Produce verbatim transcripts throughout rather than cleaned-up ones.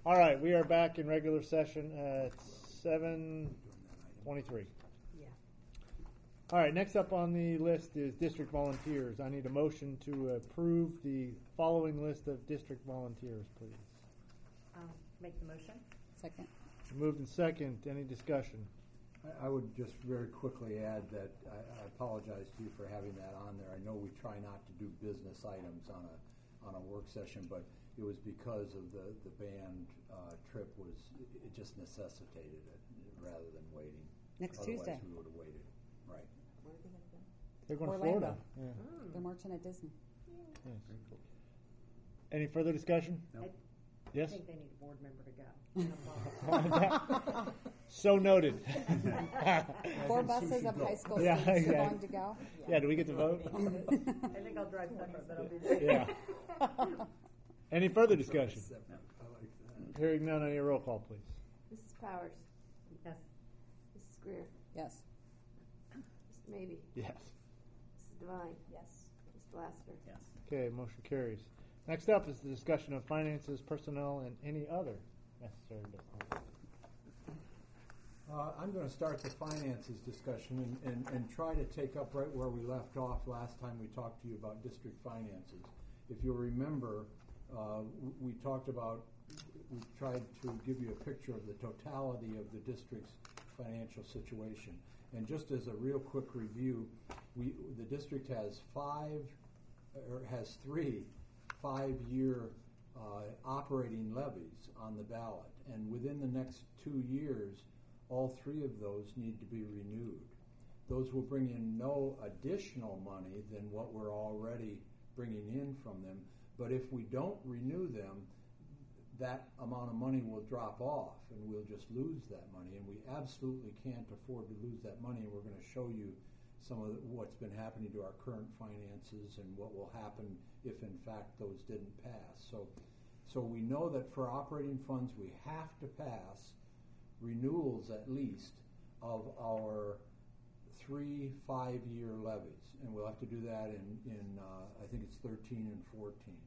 All right, we are back in regular session at seven twenty-three. Yeah. All right, next up on the list is district volunteers. I need a motion to approve the following list of district volunteers, please. I'll make the motion. Second. Moved in second. Any discussion? I would just very quickly add that I, I apologize to you for having that on there. I know we try not to do business items on a on a work session, but it was because of the the band uh, trip was it just necessitated it rather than waiting. Next Otherwise Tuesday. we would have waited. Right. Where are they going to go? They're going Orlando. to Florida. Yeah. They're marching at Disney. Yes. Any further discussion? No. I Yes? think they need a board member to go. So noted. Four buses of high school Yeah, students are yeah. going to go. Yeah, do we get to vote? I think I'll drive separate, but I'll be there. Yeah. Any further discussion? I like that. Hearing none, I need a roll call, please. Missus Powers. Yes. Missus Greer. Yes. Mister Mabee. Yes. Missus Devine. Yes. Mister Lassiter. Yes. Okay, motion carries. Next up is the discussion of finances, personnel, and any other necessary business. Uh, I'm going to start the finances discussion and, and, and try to take up right where we left off last time we talked to you about district finances. If you'll remember, uh, we talked about, we tried to give you a picture of the totality of the district's financial situation. And just as a real quick review, we the district has five, or has three five-year uh, operating levies on the ballot. And within the next two years, all three of those need to be renewed. Those will bring in no additional money than what we're already bringing in from them. But if we don't renew them, that amount of money will drop off and we'll just lose that money. And we absolutely can't afford to lose that money. And we're going to show you some of the, what's been happening to our current finances and what will happen if in fact those didn't pass. So, so we know that for operating funds we have to pass renewals at least of our three five-year levies, and we'll have to do that in, in uh, I think it's thirteen and fourteen.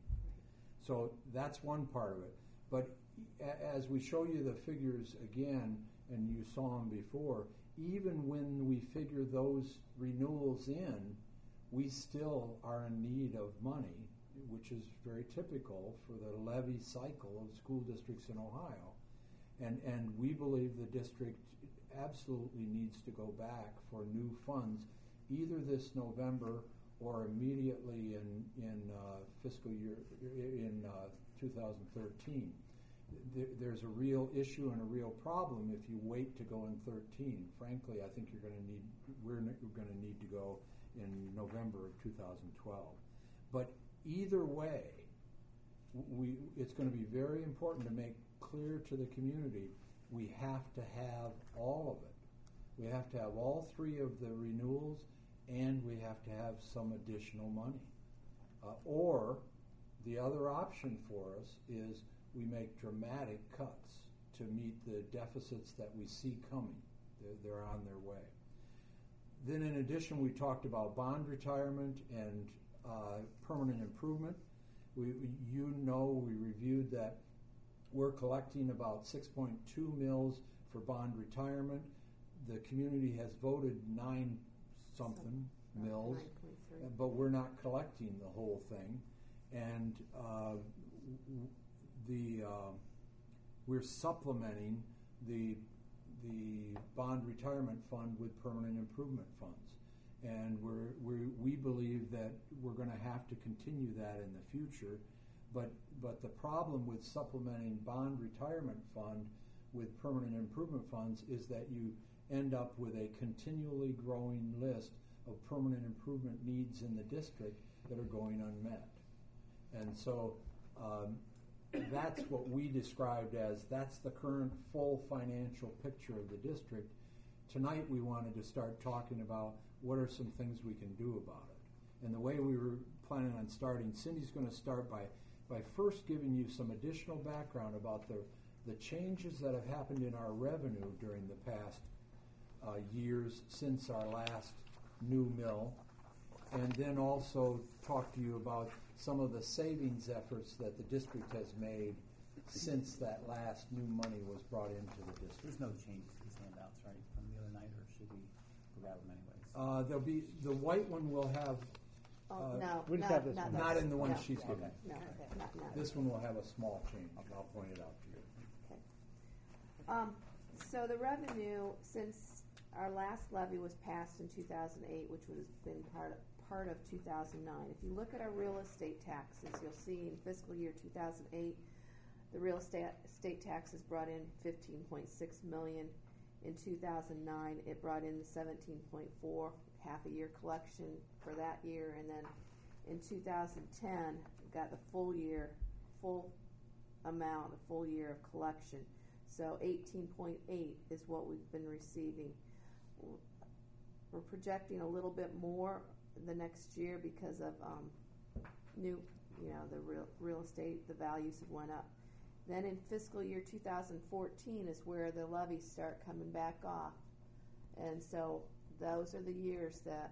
So that's one part of it. But as we show you the figures again, and you saw them before, even when we figure those renewals in, we still are in need of money, which is very typical for the levy cycle of school districts in Ohio. And and we believe the district absolutely needs to go back for new funds, either this November or immediately in in uh, fiscal year in uh, two thousand thirteen. There, there's a real issue and a real problem if you wait to go in thirteen. Frankly, I think you're going to need we're going to need to go in November of two thousand twelve. But either way, we it's going to be very important to make clear to the community we have to have all of it. We have to have all three of the renewals, and we have to have some additional money. Uh, or the other option for us is we make dramatic cuts to meet the deficits that we see coming. They're, they're on their way. Then in addition, we talked about bond retirement and uh, permanent improvement. We, you know, we reviewed that we're collecting about six point two mils for bond retirement. The community has voted nine something mils, but we're not collecting the whole thing. And uh, the uh, we're supplementing the the bond retirement fund with permanent improvement funds. And we're, we're, we believe that we're going to have to continue that in the future. But, but the problem with supplementing bond retirement fund with permanent improvement funds is that you end up with a continually growing list of permanent improvement needs in the district that are going unmet. And so um, that's what we described as that's the current full financial picture of the district. Tonight we wanted to start talking about what are some things we can do about it. And the way we were planning on starting, Cindy's going to start by, by first giving you some additional background about the, the changes that have happened in our revenue during the past uh, years since our last new mill, and then also talk to you about some of the savings efforts that the district has made since that last new money was brought into the district. There's no changes to these handouts, right, from the other night, or should we grab them anyways? Uh, there'll be, the white one will have, Oh, Uh, no, we just not, have this not one. not in the one no, she's Okay. given. No, not, not. This one will have a small change. I'll point it out to you. Okay. Um, so the revenue, since our last levy was passed in two thousand eight, which would have been part of, part of two thousand nine, if you look at our real estate taxes, you'll see in fiscal year two thousand eight, the real estate, estate taxes brought in fifteen point six million. In two thousand nine, it brought in the seventeen point four, half a year collection for that year, and then in two thousand ten, we got the full year, full amount, a full year of collection. So eighteen point eight is what we've been receiving. We're projecting a little bit more the next year because of um, new, you know, the real real estate, the values have went up. Then in fiscal year two thousand fourteen is where the levies start coming back off. And so those are the years that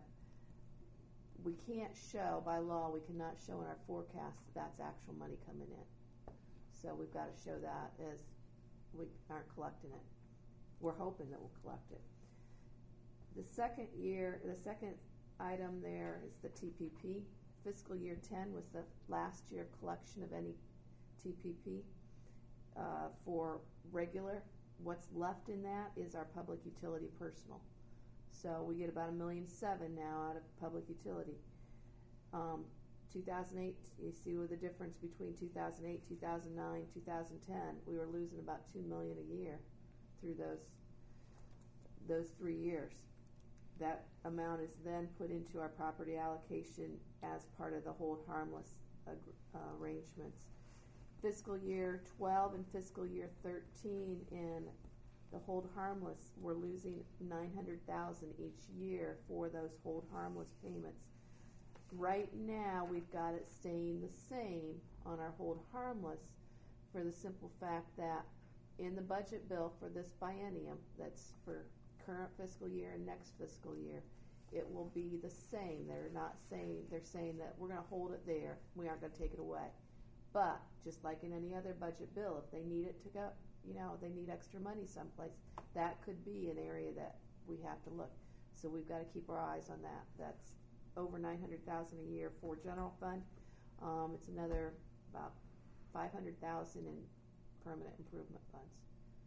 we can't show, by law, we cannot show in our forecast that that's actual money coming in. So we've got to show that as we aren't collecting it. We're hoping that we'll collect it. The second year, the second item there is the T P P. Fiscal year ten was the last year collection of any T P P uh, for regular. What's left in that is our public utility personal. So we get about a million seven now out of public utility. Um, two thousand eight, you see with the difference between two thousand eight, two thousand nine, two thousand ten, we were losing about two million a year through those those three years. That amount is then put into our property allocation as part of the hold harmless ag- uh, arrangements. Fiscal year twelve and fiscal year thirteen in the hold harmless, we're losing nine hundred thousand dollars each year for those hold harmless payments. Right now, we've got it staying the same on our hold harmless for the simple fact that in the budget bill for this biennium, that's for current fiscal year and next fiscal year, it will be the same. They're not saying, they're saying that we're going to hold it there. We aren't going to take it away. But just like in any other budget bill, if they need it to go, you know, they need extra money someplace, that could be an area that we have to look. So we've got to keep our eyes on that. That's over nine hundred thousand dollars a year for general fund. Um, it's another about five hundred thousand dollars in permanent improvement funds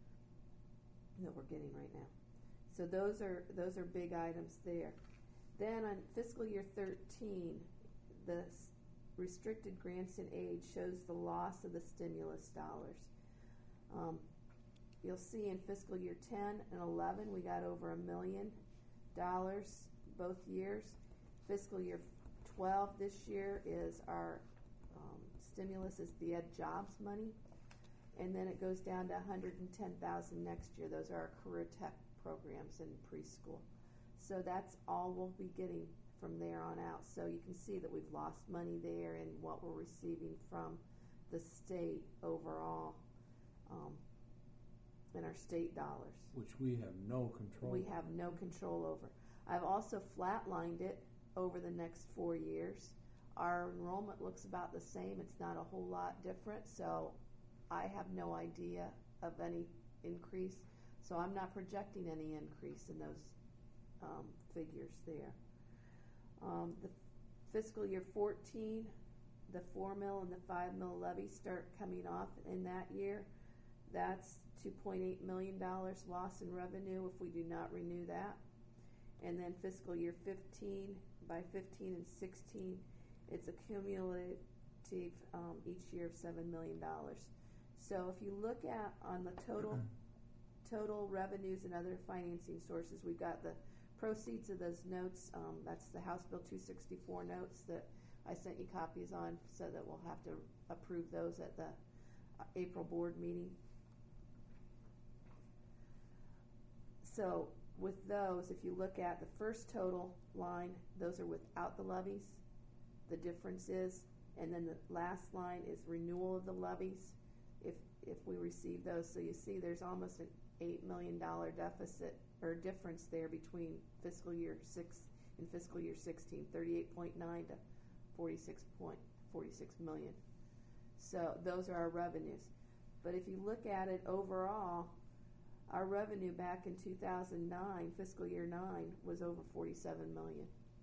that we're getting right now. So those are those are big items there. Then on fiscal year thirteen, the restricted grants and aid shows the loss of the stimulus dollars. Um, you'll see in fiscal year ten and eleven, we got over a million dollars both years. Fiscal year twelve this year is our um, stimulus is the Ed Jobs money, and then it goes down to one hundred ten thousand dollars next year. Those are our career tech programs in preschool. So that's all we'll be getting from there on out. So you can see that we've lost money there in what we're receiving from the state overall um, in our state dollars. Which we have no control We over. have no control over. I've also flatlined it over the next four years. Our enrollment looks about the same. It's not a whole lot different, so I have no idea of any increase. So I'm not projecting any increase in those um, figures there. Um, the fiscal year fourteen, the four mil and the five mil levies start coming off in that year. That's two point eight million dollars loss in revenue if we do not renew that. And then fiscal year fifteen, by fifteen and sixteen, it's a cumulative um, each year of seven million dollars. So if you look at on the total total revenues and other financing sources, we've got the proceeds of those notes. Um, that's the House Bill two sixty-four notes that I sent you copies on, so that we'll have to approve those at the uh, April board meeting. So with those, if you look at the first total line, those are without the levies. The difference is, and then the last line is renewal of the levies if if we receive those. So you see there's almost an eight million dollars deficit or difference there between fiscal year six and fiscal year sixteen, thirty-eight point nine to forty-six point four six million. So those are our revenues. But if you look at it overall, our revenue back in two thousand nine, fiscal year nine, was over forty-seven million.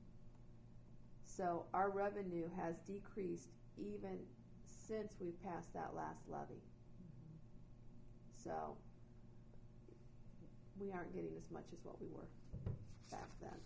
So our revenue has decreased even since we passed that last levy. So we aren't getting as much as what we were back then.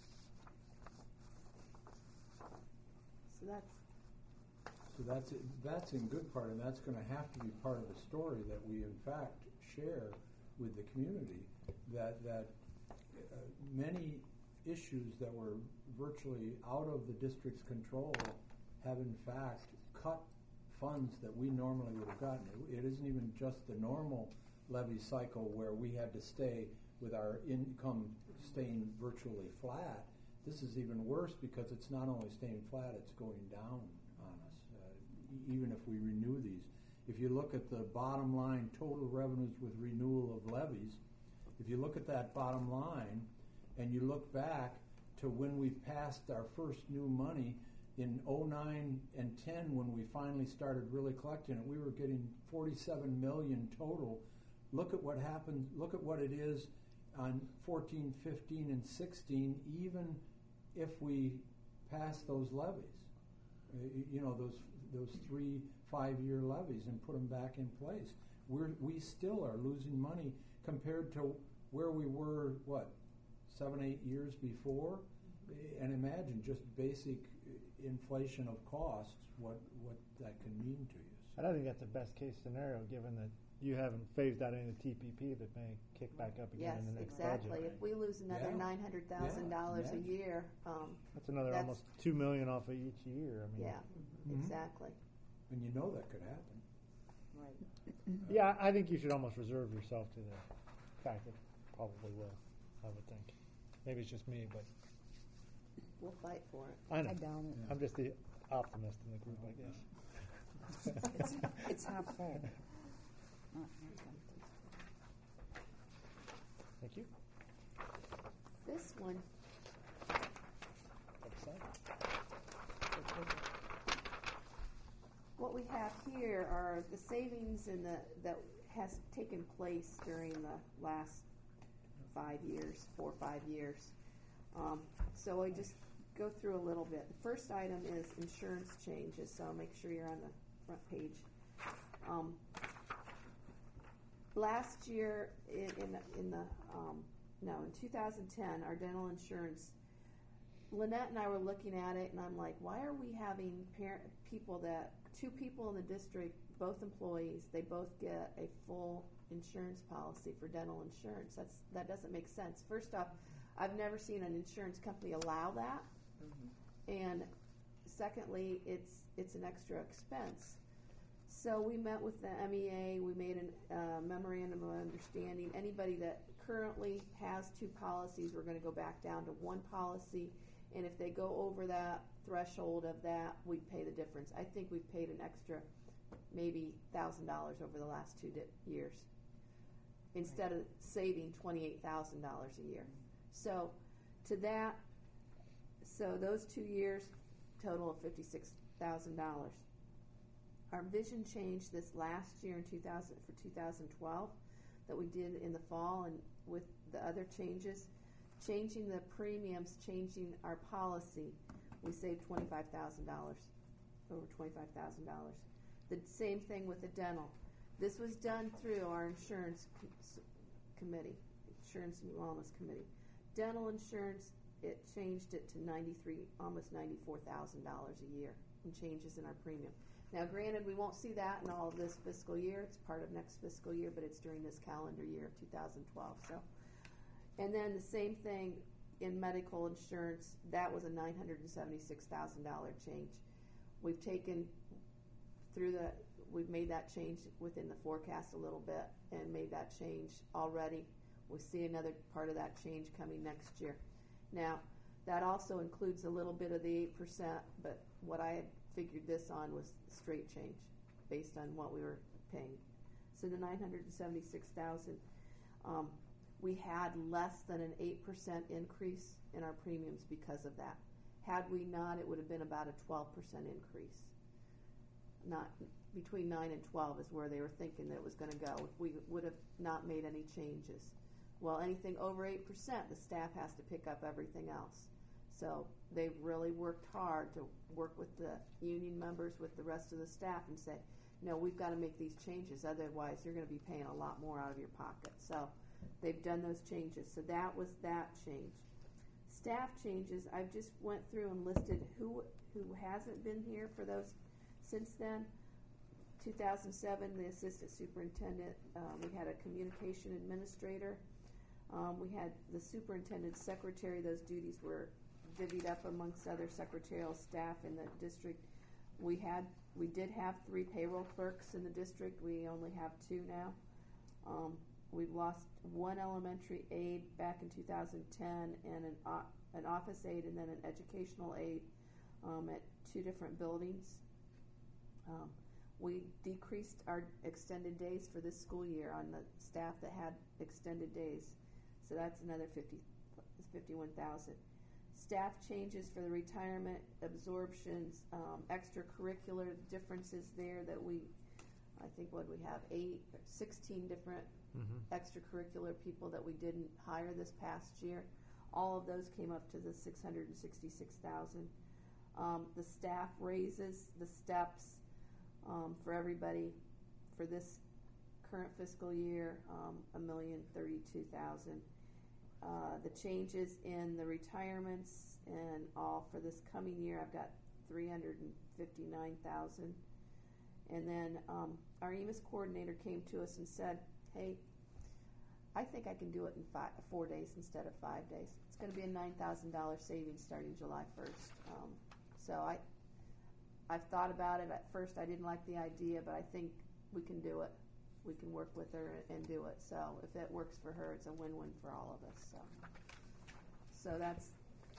So that's So that's, that's in good part, and that's gonna have to be part of the story that we in fact share with the community, that, that uh, many issues that were virtually out of the district's control have in fact cut funds that we normally would have gotten. It, it isn't even just the normal levy cycle where we had to stay with our income staying virtually flat. This is even worse because it's not only staying flat, it's going down on us, uh, even if we renew these. If you look at the bottom line, total revenues with renewal of levies, if you look at that bottom line and you look back to when we passed our first new money in oh nine and ten, when we finally started really collecting it, we were getting forty-seven million total. Look at what happened, look at what it is on fourteen, fifteen, and sixteen, even if we pass those levies. Uh, you know, those those three five-year levies and put them back in place. We're, we still are losing money compared to where we were, what, seven, eight years before? And imagine just basic inflation of costs, what, what that can mean to you. I don't think that's the best case scenario, given that you haven't phased out any T P P that may kick back up again yes, in the next exactly. budget. If we lose another Yeah. nine hundred thousand dollars Yeah. a year, um, That's another That's- almost two million off of each year. I mean, yeah, Mhm. exactly. And you know that could happen. Right. yeah, I think you should almost reserve yourself to the fact that it probably will. I would think. Maybe it's just me, but We'll fight for it. I know. I doubt it. I'm just the optimist in the group, I guess. It's, it's half full, not half empty. Thank you. This one, what we have here are the savings in the that has taken place during the last five years, four or five years. Um, so I just go through a little bit. The first item is insurance changes, so make sure you're on the front page. Um, last year, in in the, in the um, no, in two thousand ten, our dental insurance. Lynette and I were looking at it, and I'm like, why are we having parent people that two people in the district, both employees, they both get a full insurance policy for dental insurance? That's that doesn't make sense. First off, I've never seen an insurance company allow that, mm-hmm. and secondly, it's it's an extra expense. So we met with the M E A. We made a uh, memorandum of understanding. Anybody that currently has two policies, we're going to go back down to one policy, and if they go over that threshold of that, we pay the difference. I think we've paid an extra maybe one thousand dollars over the last two di- years instead of saving twenty-eight thousand dollars a year. So to that, so those two years, total of fifty-six thousand dollars. Our vision change this last year in two thousand for two thousand twelve that we did in the fall, and with the other changes, changing the premiums, changing our policy, we saved twenty-five thousand dollars, over twenty-five thousand dollars. The same thing with the dental. This was done through our insurance com- committee, insurance and wellness committee. Dental insurance, it changed it to ninety-three, almost ninety-four thousand dollars a year in changes in our premium. Now, granted, we won't see that in all of this fiscal year. It's part of next fiscal year, but it's during this calendar year of two thousand twelve. So, and then the same thing in medical insurance. That was a nine hundred seventy-six thousand dollars change. We've taken through the, we've made that change within the forecast a little bit and made that change already. We see another part of that change coming next year. Now, that also includes a little bit of the eight percent, but what I had figured this on was straight change based on what we were paying. So the nine hundred seventy-six thousand dollars, um, we had less than an eight percent increase in our premiums because of that. Had we not, it would have been about a twelve percent increase. not, between nine and twelve is where they were thinking that it was gonna go, if we would have not made any changes. Well, anything over eight percent, the staff has to pick up everything else. So they've really worked hard to work with the union members, with the rest of the staff, and say, no, we've got to make these changes, otherwise you're going to be paying a lot more out of your pocket. So they've done those changes. So that was that change. Staff changes, I've just went through and listed who who hasn't been here for those since then. two thousand seven, the assistant superintendent, uh, we had a communication administrator. Um, we had the superintendent's secretary. Those duties were divvied up amongst other secretarial staff in the district. We had, we did have three payroll clerks in the district. We only have two now. Um, we've lost one elementary aide back in two thousand ten, and an o- an office aide, and then an educational aide um, at two different buildings. Um, we decreased our extended days for this school year on the staff that had extended days. So that's another fifty, fifty-one thousand. Staff changes for the retirement, absorptions, um, extracurricular differences there that we, I think what we have, eight, sixteen different Mm-hmm. extracurricular people that we didn't hire this past year. All of those came up to the six hundred sixty-six thousand. Um, the staff raises, the steps um, for everybody for this current fiscal year, um, a million thirty-two thousand. Uh, the changes in the retirements and all for this coming year, I've got three hundred fifty-nine thousand. And then um, our E M I S coordinator came to us and said, hey, I think I can do it in five, four days instead of five days. It's going to be a nine thousand dollars savings starting July first. Um, so I, I've thought about it. At first I didn't like the idea, but I think we can do it. We can work with her and do it. So if it works for her, it's a win-win for all of us. So, so that's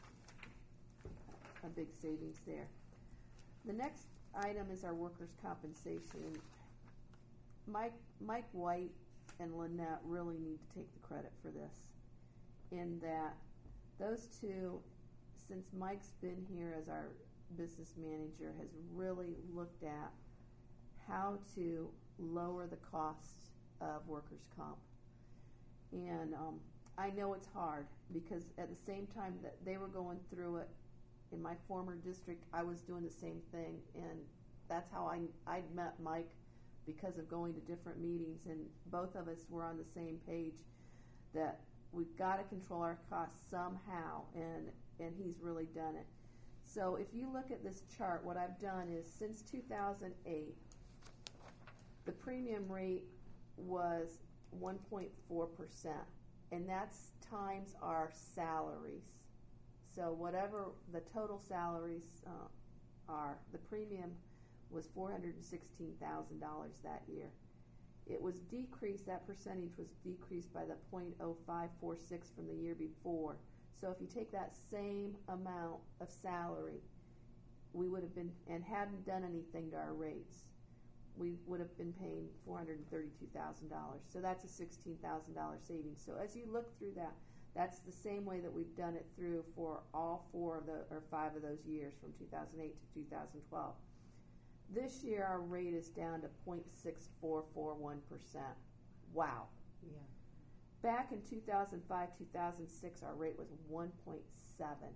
a big savings there. The next item is our workers' compensation. Mike, Mike White and Lynette really need to take the credit for this, in that those two, since Mike's been here as our business manager, has really looked at how to lower the cost of workers' comp. And um, I know it's hard, because at the same time that they were going through it in my former district, I was doing the same thing, and that's how I I'd met Mike, because of going to different meetings, and both of us were on the same page that we've got to control our costs somehow, and and he's really done it. So if you look at this chart, what I've done is since two thousand eight, the premium rate was one point four percent, and that's times our salaries. So whatever the total salaries uh, are, the premium was four hundred sixteen thousand dollars that year. It was decreased, that percentage was decreased by the zero point zero five four six from the year before. So if you take that same amount of salary, we would have been, and hadn't done anything to our rates, we would have been paying four hundred thirty-two thousand dollars. So that's a sixteen thousand dollars savings. So as you look through that, that's the same way that we've done it through for all four of the, or five of those years, from two thousand eight to two thousand twelve. This year our rate is down to zero point six four four one percent. Wow. Yeah. Back in two thousand five, two thousand six, our rate was one point seven.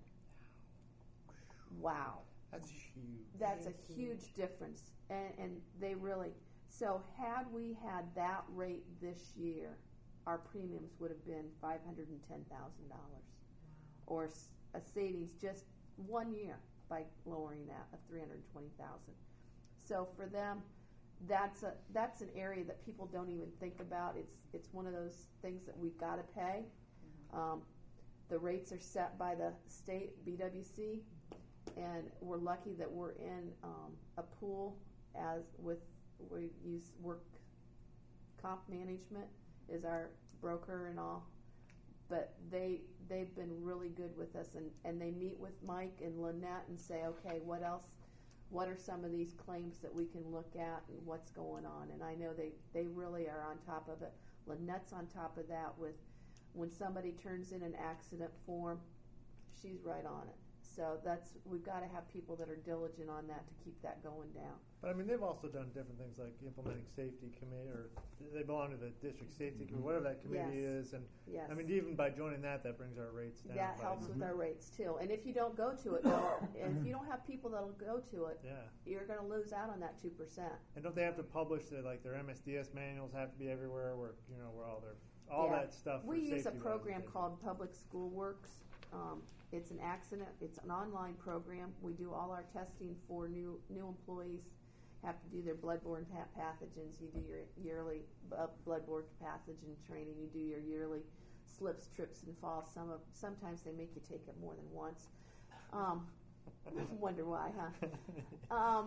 Wow. That's huge. That's a huge difference. And, and they really, so had we had that rate this year, our premiums would have been five hundred ten thousand dollars. Wow. Or s- a savings just one year by lowering that of three hundred twenty thousand dollars. So for them, that's a that's an area that people don't even think about. It's it's one of those things that we've got to pay. Um, the rates are set by the state B W C, and we're lucky that we're in um, a pool as with we use work comp management is our broker and all. But they they've been really good with us, and, and they meet with Mike and Lynette and say, okay, what else? What are some of these claims that we can look at, and what's going on? And I know they, they really are on top of it. Lynette's on top of that with when somebody turns in an accident form, she's right on it. So that's, we've got to have people that are diligent on that to keep that going down. But I mean, they've also done different things like implementing safety committee, or they belong to the district safety committee, whatever that committee Yes. is. And Yes. I mean, even by joining that, that brings our rates down. That by- helps with our rates too. And if you don't go to it, though, and if you don't have people that'll go to it, Yeah. you're going to lose out on that two percent. And don't they have to publish their, like their M S D S manuals have to be everywhere where, you know, where all their, all Yeah. that stuff. We for use a safety program wise. called Public School Works. Um, it's an accident. It's an online program. We do all our testing for new new employees. Have to do their bloodborne pa- pathogens. You do your yearly uh, bloodborne pathogen training. You do your yearly slips, trips, and falls. Some of sometimes they make you take it more than once. Um, wonder why, huh? Um,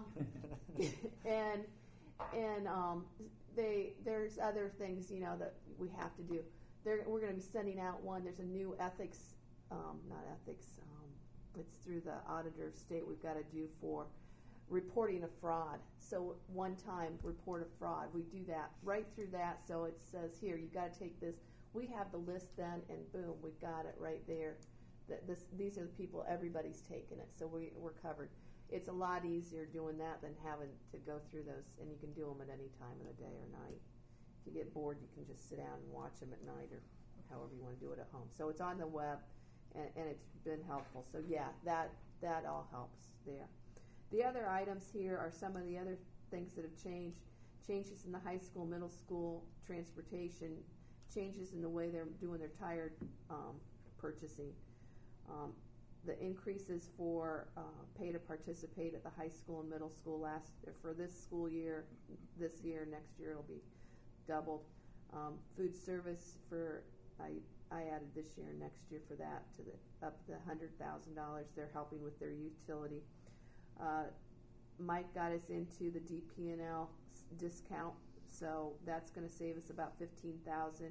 and and um, they there's other things, you know, that we have to do. There, we're going to be sending out one. There's a new ethics, um, not ethics. Um, it's through the auditor of state. We've got to do for reporting a fraud. So one time report a fraud. We do that right through that. So it says here, you got to take this. We have the list then, and boom, we've got it right there. That this, these are the people. Everybody's taken it, so we, we're covered. It's a lot easier doing that than having to go through those, and you can do them at any time of the day or night. If you get bored, you can just sit down and watch them at night, or however you want to do it at home. So it's on the web, and, and it's been helpful. So yeah, that that all helps there. The other items here are some of the other things that have changed. Changes in the high school, middle school transportation, changes in the way they're doing their tire um, purchasing. Um, the increases for uh, pay to participate at the high school and middle school last for this school year, this year, next year it'll be doubled. Um, food service for I I added this year and next year for that to the up to the hundred thousand dollars. They're helping with their utility. Uh, Mike got us into the D P and L discount, so that's going to save us about fifteen thousand.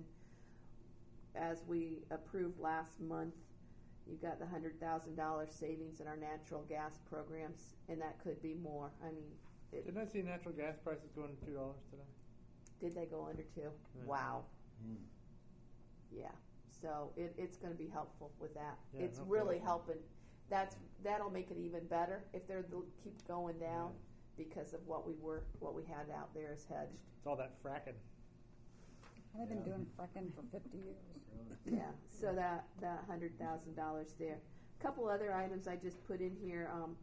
As we approved last month, you got the hundred thousand dollars savings in our natural gas programs, and that could be more. I mean, it, Didn't I see natural gas prices going to two dollars today? did they go under two? Yeah. Wow. Mm. Yeah. So it, it's going to be helpful with that. Yeah, it's no really question. helping. That's that'll make it even better if they're they'll keep going down because of what we were what we had out there as hedged. It's all that fracking. I've been Yeah. doing frickin' for fifty years. Yeah. So that that hundred thousand dollars there. A couple other items I just put in here. Um,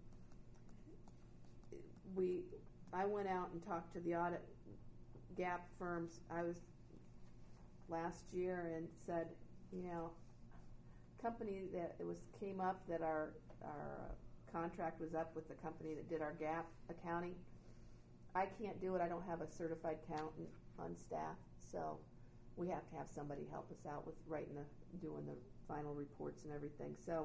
we I went out and talked to the audit gap firms. I was last year and said, you know, company that it was came up that our our uh, contract was up with the company that did our gap accounting. I can't do it. I don't have a certified accountant on staff, so we have to have somebody help us out with writing the doing the final reports and everything. So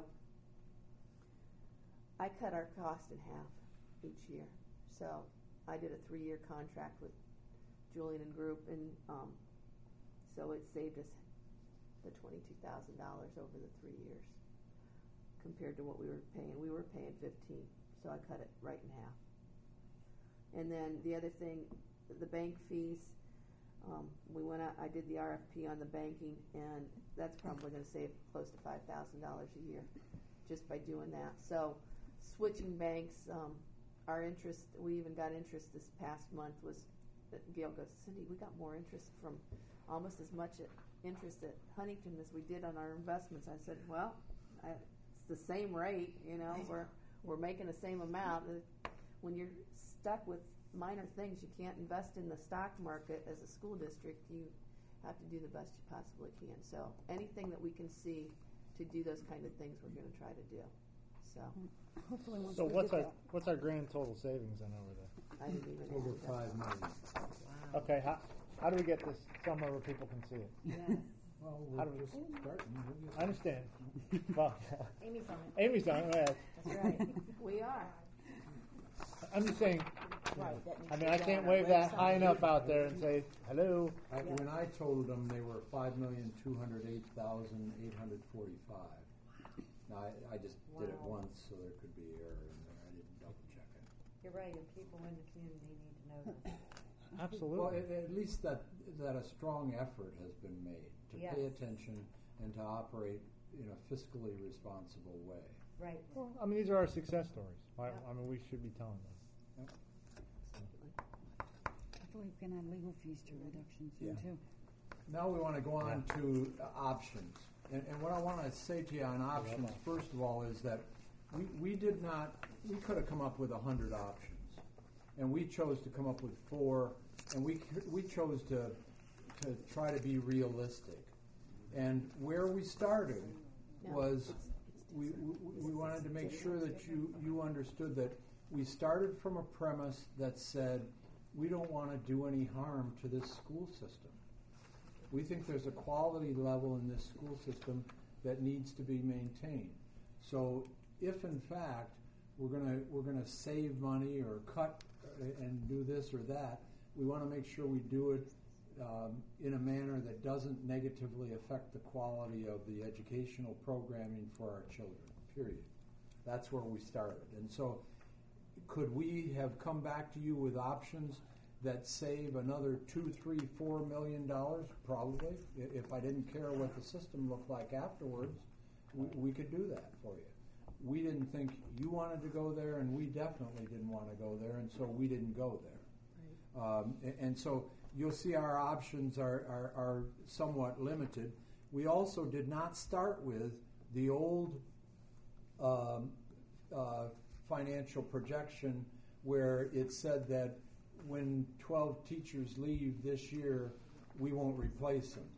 I cut our cost in half each year. So I did a three-year contract with Julian and Group, and um, so it saved us the twenty-two thousand dollars over the three years compared to what we were paying. We were paying fifteen, so I cut it right in half. And then the other thing, the bank fees. Um, we went out. I did the R F P on the banking, and that's probably going to save close to five thousand dollars a year just by doing that. So switching banks, um, our interest. We even got interest this past month. Was Gail goes, Cindy, we got more interest from almost as much at, interest at Huntington as we did on our investments. I said, well, I, it's the same rate. You know, we're we're making the same amount. When you're stuck with minor things, you can't invest in the stock market as a school district. You have to do the best you possibly can. So anything that we can see to do those kind of things, we're going to try to do. So Hopefully once So we what's get our that. what's our grand total savings then over there? I didn't even Over add that. five million. Okay, how how do we get this somewhere where people can see it? Yes. Well, How we're do we- just starting. We'll get I understand. Well, Amy's on it. Amy's on it. Right. That's right. We are. I'm just saying. Right, that needs I to mean, be I on can't our wave that website. high enough out there and say hello. I, Yeah. When I told them they were five million two hundred eight thousand eight hundred forty-five. Now I, I just did it Wow. once, so there could be error in there. I didn't double check it. You're right, and people in the community need to know this. Well, Absolutely. at, at least that that a strong effort has been made to pay Yes. attention and to operate in a fiscally responsible way. Right. Well, I mean, these are our success stories. I, Yeah. I mean, we should be telling them. I thought we can add legal fees to reductions soon Yeah. too. Now we want to go on to uh, options. And, and what I want to say to you on options, first of all, is that we, we did not, we could have come up with a hundred options. And we chose to come up with four, and we, we chose to, to try to be realistic. And where we started was, we, we, we wanted to make sure that you, you understood that we started from a premise that said, we don't want to do any harm to this school system. We think there's a quality level in this school system that needs to be maintained. So if in fact we're gonna we're gonna save money or cut and do this or that, we want to make sure we do it um, in a manner that doesn't negatively affect the quality of the educational programming for our children, period. That's where we started. And so could we have come back to you with options that save another two, three, four million dollars? Probably. If I didn't care what the system looked like afterwards, we, we could do that for you. We didn't think you wanted to go there, and we definitely didn't want to go there, and so we didn't go there. Right. Um, and, and so you'll see our options are, are, are somewhat limited. We also did not start with the old um, uh, financial projection where it said that when twelve teachers leave this year, we won't replace them.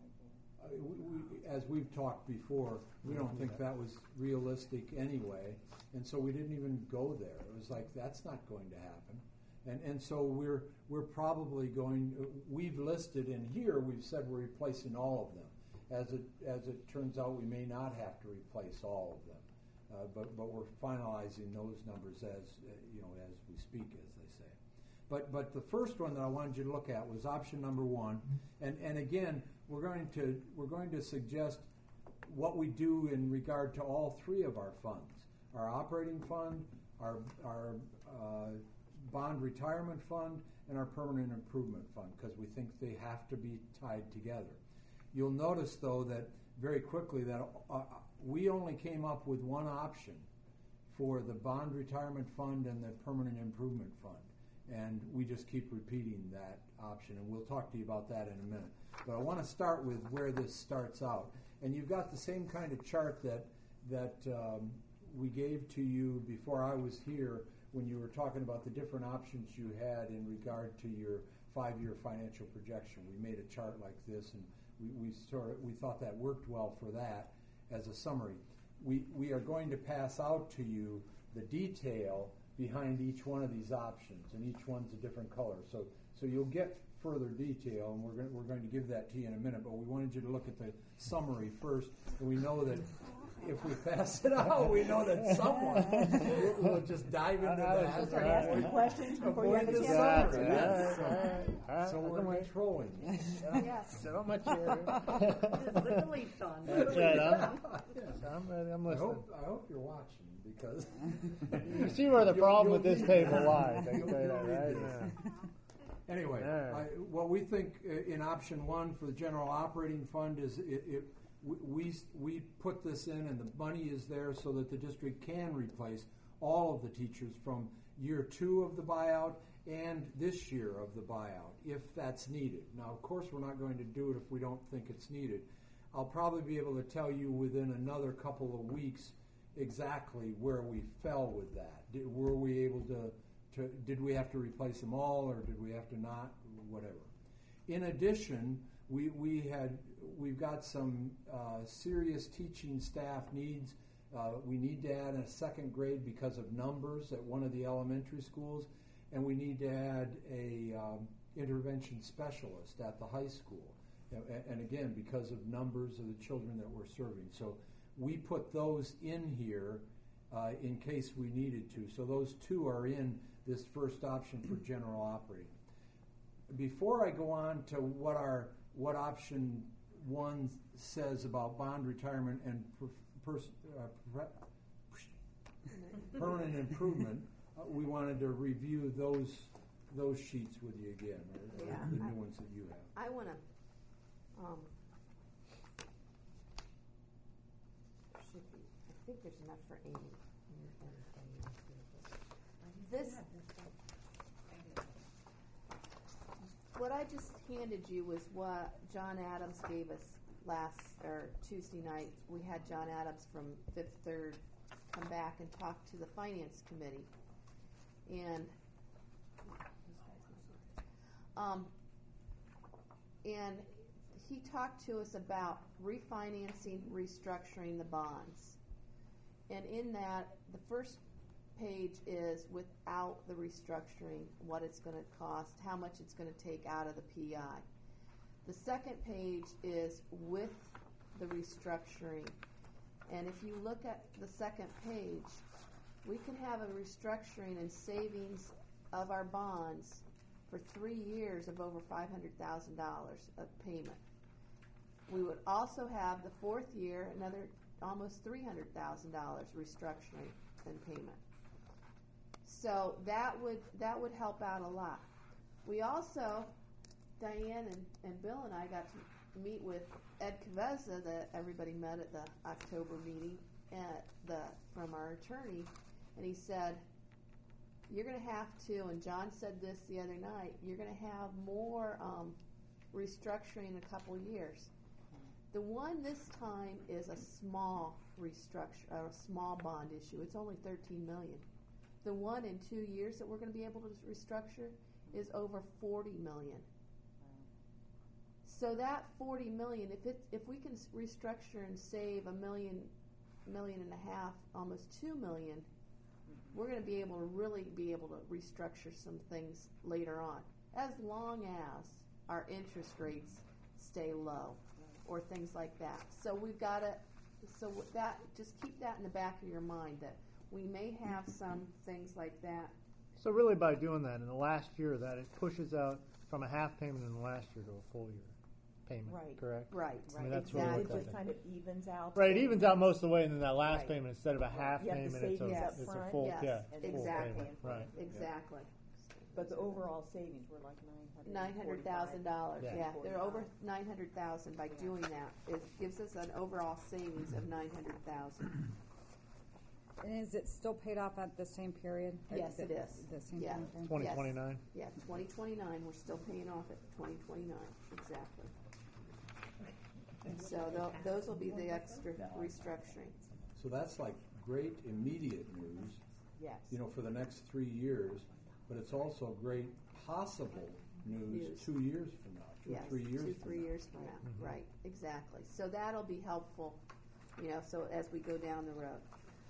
Uh, we, we, as we've talked before, we don't think that was realistic anyway, and so we didn't even go there. It was like, that's not going to happen. And and so we're we're probably going, we've listed in here, we've said we're replacing all of them. As it as it turns out, we may not have to replace all of them. Uh, but but we're finalizing those numbers as uh, you know as we speak, as they say. But but the first one that I wanted you to look at was option number one, and and again we're going to we're going to suggest what we do in regard to all three of our funds: our operating fund, our our uh, bond retirement fund, and our permanent improvement fund, because we think they have to be tied together. You'll notice though that very quickly that uh, we only came up with one option for the bond retirement fund and the permanent improvement fund. And we just keep repeating that option, and we'll talk to you about that in a minute. But I want to start with where this starts out. And you've got the same kind of chart that that um, we gave to you before I was here when you were talking about the different options you had in regard to your five-year financial projection. We made a chart like this, and we, we sort of we thought that worked well for that as a summary. We we are going to pass out to you the detail behind each one of these options, and each one's a different color. So so you'll get further detail, and we're going we're going to give that to you in a minute. But we wanted you to look at the summary first, and we know that if we pass it out, we know that someone will, will just dive into that. Start asking questions before you have a Avoid the chance. summary. All right, Yes. all right, all right. So I we're can wait. controlling. Yes. Sit on my chair. Just put the leash on. That's right. I'm, I'm ready. I'm I listening. hope I hope you're watching, because You see where the You'll- problem you'll with this need table this. lies. I can You'll- tell you you'll that need right this. now. Anyway, Yeah. I, what we think uh, in option one for the general operating fund is it, it, we, we we put this in, and the money is there so that the district can replace all of the teachers from year two of the buyout and this year of the buyout, if that's needed. Now, of course, we're not going to do it if we don't think it's needed. I'll probably be able to tell you within another couple of weeks exactly where we fell with that. Did, were we able to, to, did we have to replace them all, or did we have to not, whatever. In addition, we, we had, we've got some uh, serious teaching staff needs. Uh, we need to add a second grade because of numbers at one of the elementary schools, and we need to add a um, intervention specialist at the high school. And, and again, because of numbers of the children that we're serving. So we put those in here uh, in case we needed to. So those two are in this first option for general operating. Before I go on to what our what option one says about bond retirement and per, pers, uh, per, permanent improvement, uh, we wanted to review those those sheets with you again, or, or Yeah, the new I- ones that you have. I want to, um, should be, I think there's enough for Amy. and- and Diane too, but- This, what I just handed you was what John Adams gave us last, or Tuesday night. We had John Adams from Fifth Third come back and talk to the Finance Committee. And, um, and he talked to us about refinancing, restructuring the bonds. And in that, the first page is without the restructuring, what it's going to cost, how much it's going to take out of the P I. The second page is with the restructuring. And if you look at the second page, we can have a restructuring and savings of our bonds for three years of over five hundred thousand dollars of payment. We would also have the fourth year, another almost three hundred thousand dollars restructuring and payment. So that would that would help out a lot. We also, Diane and, and Bill and I got to meet with Ed Caveza that everybody met at the October meeting at the from our attorney, and he said, you're going to have to, and John said this the other night, you're going to have more um, restructuring in a couple years. The one this time is a small restructure, or a small bond issue. It's only thirteen million. The one in two years that we're going to be able to restructure is over forty million. So that forty million, if it if we can restructure and save a million, million and a half, almost two million, we're going to be able to really be able to restructure some things later on, as long as our interest rates stay low, or things like that. So we've got to, so with that, just keep that in the back of your mind that we may have some things like that. So really by doing that, in the last year that, it pushes out from a half payment in the last year to a full year payment, Right. correct? Right. I mean, Right, that's what exactly. we're It just thinking. kind of evens out. Right, it evens out most of the way, and then that last Right. payment, instead of a half You have the payment, it's a, savings up it's a front, full, yes, yeah, and full exactly. payment, right. Exactly. But the overall savings were like nine hundred. Nine hundred thousand dollars, Yeah. yeah, they're over nine hundred thousand by Yeah. doing that. It gives us an overall savings of nine hundred thousand. And is it still paid off at the same period? Or Yes, the- it is. The same Yeah. time frame? Twenty twenty-nine? Yeah, twenty twenty-nine, we're still paying off at twenty twenty-nine, exactly. So tho- those will be the extra restructuring. So that's like great immediate news, Yes. you know, for the next three years, but it's also great possible news News. two years from now, two, Yes, three years two, from three now. years from now, Mhm. right, exactly. So that'll be helpful, you know, so as we go down the road.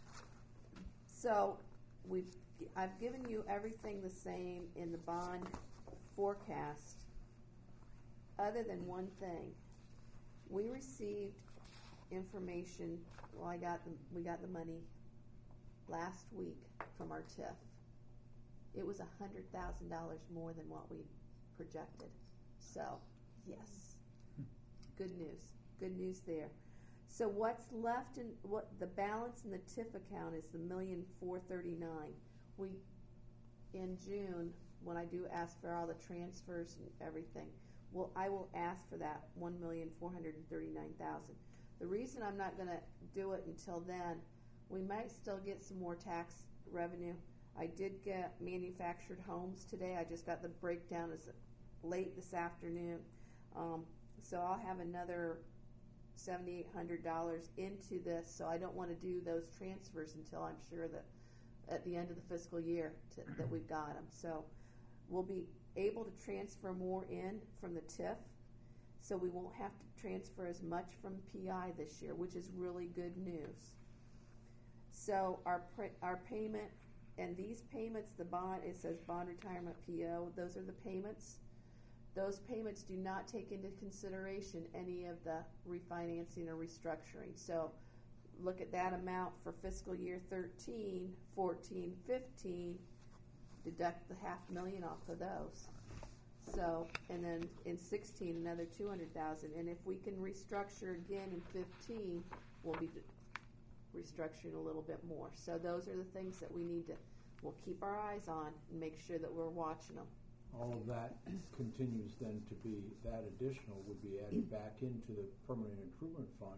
So we've, I've given you everything the same in the bond forecast, other than one thing. We received information, well, I got the, we got the money last week from our T I F. It was a hundred thousand dollars more than what we projected. So, yes, good news. Good news there. So what's left in what the balance in the T I F account is the million four thirty nine. We in June, when I do ask for all the transfers and everything, well, I will ask for that one million four hundred and thirty nine thousand. The reason I'm not going to do it until then, we might still get some more tax revenue. I did get manufactured homes today. I just got the breakdown as late this afternoon, um, so I'll have another seventy-eight hundred dollars into this. So I don't want to do those transfers until I'm sure that at the end of the fiscal year to, that we've got them. So we'll be able to transfer more in from the T I F, so we won't have to transfer as much from P I this year, which is really good news. So our pr- our payment, and these payments, the bond, it says bond retirement P O, those are the payments. Those payments do not take into consideration any of the refinancing or restructuring. So look at that amount for fiscal year thirteen, fourteen, fifteen, deduct the half million off of those. So, and then in sixteen, another two hundred thousand. And if we can restructure again in fifteen, we'll be restructuring a little bit more. So those are the things that we need to, we'll keep our eyes on and make sure that we're watching them. All of that continues then to be, that additional would be added back into the permanent improvement fund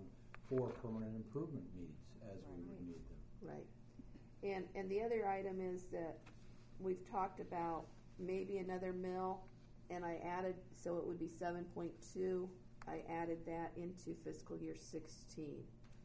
for permanent improvement needs as we would need them. Right. And, and the other item is that we've talked about maybe another mill, and I added, so it would be seven point two, I added that into fiscal year sixteen.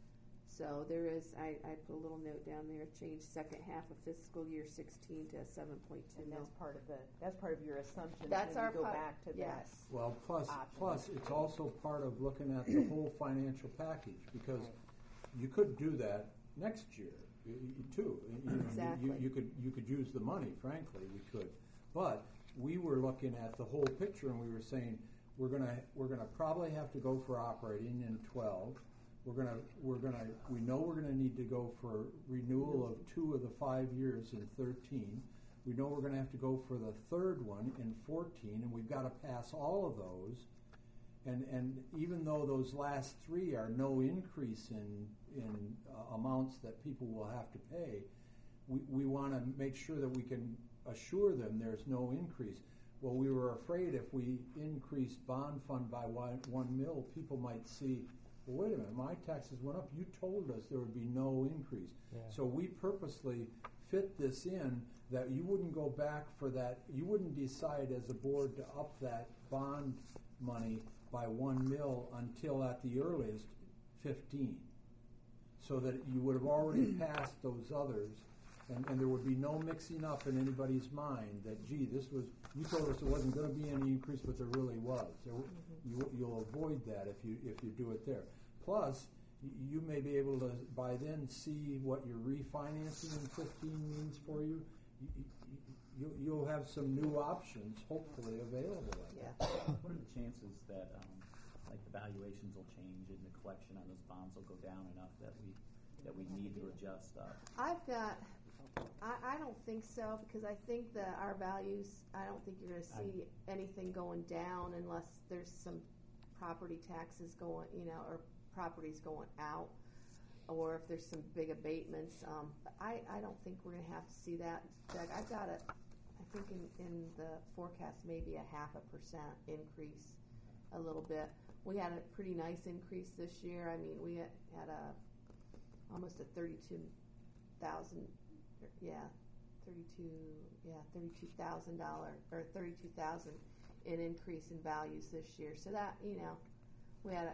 So there is, I, I put a little note down there, change second half of fiscal year sixteen to seven point two And mil. that's part of the, that's part of your assumption. That's when our you go part- back to that. yes. Well, plus, option. plus, it's also part of looking at the whole financial package, because you could do that next year, y- y- too. You know, you- Exactly. You, you could, you could use the money, frankly, we could. But we were looking at the whole picture, and we were saying, we're gonna, we're gonna probably have to go for operating in twelve. We're gonna, we're gonna, we know we're gonna need to go for renewal of two of the five years in thirteen. We know we're gonna have to go for the third one in fourteen, and we've gotta pass all of those. And, and even though those last three are no increase in, in uh, amounts that people will have to pay, we, we wanna make sure that we can assure them there's no increase. Well, we were afraid if we increased bond fund by one, one mil, people might see, well, wait a minute, my taxes went up. You told us there would be no increase. Yeah. So we purposely fit this in that you wouldn't go back for that. You wouldn't decide as a board to up that bond money by one mil until at the earliest fifteen. So that you would have already passed those others, and, and there would be no mixing up in anybody's mind that, gee, this was, you told us there wasn't going to be any increase, but there really was. There, you, you'll avoid that if you if you do it there. Plus, y- you may be able to, by then, see what your refinancing in fifteen means for you. You, you. You'll have some new options, hopefully, available at Yeah. that. What are the chances that, um, like the valuations will change and the collection on those bonds will go down enough that we, that we need to adjust up? I've got, I, I don't think so, because I think that our values, I don't think you're gonna see anything going down unless there's some property taxes going, you know, or properties going out, or if there's some big abatements. Um, but I, I don't think we're gonna have to see that. Doug, I've got a, I think in, in the forecast, maybe a half a percent increase, a little bit. We had a pretty nice increase this year. I mean, we had, had a, almost a thirty-two thousand, yeah, thirty-two, yeah, thirty-two thousand dollar, or thirty-two thousand in increase in values this year. So that, you know, we had a,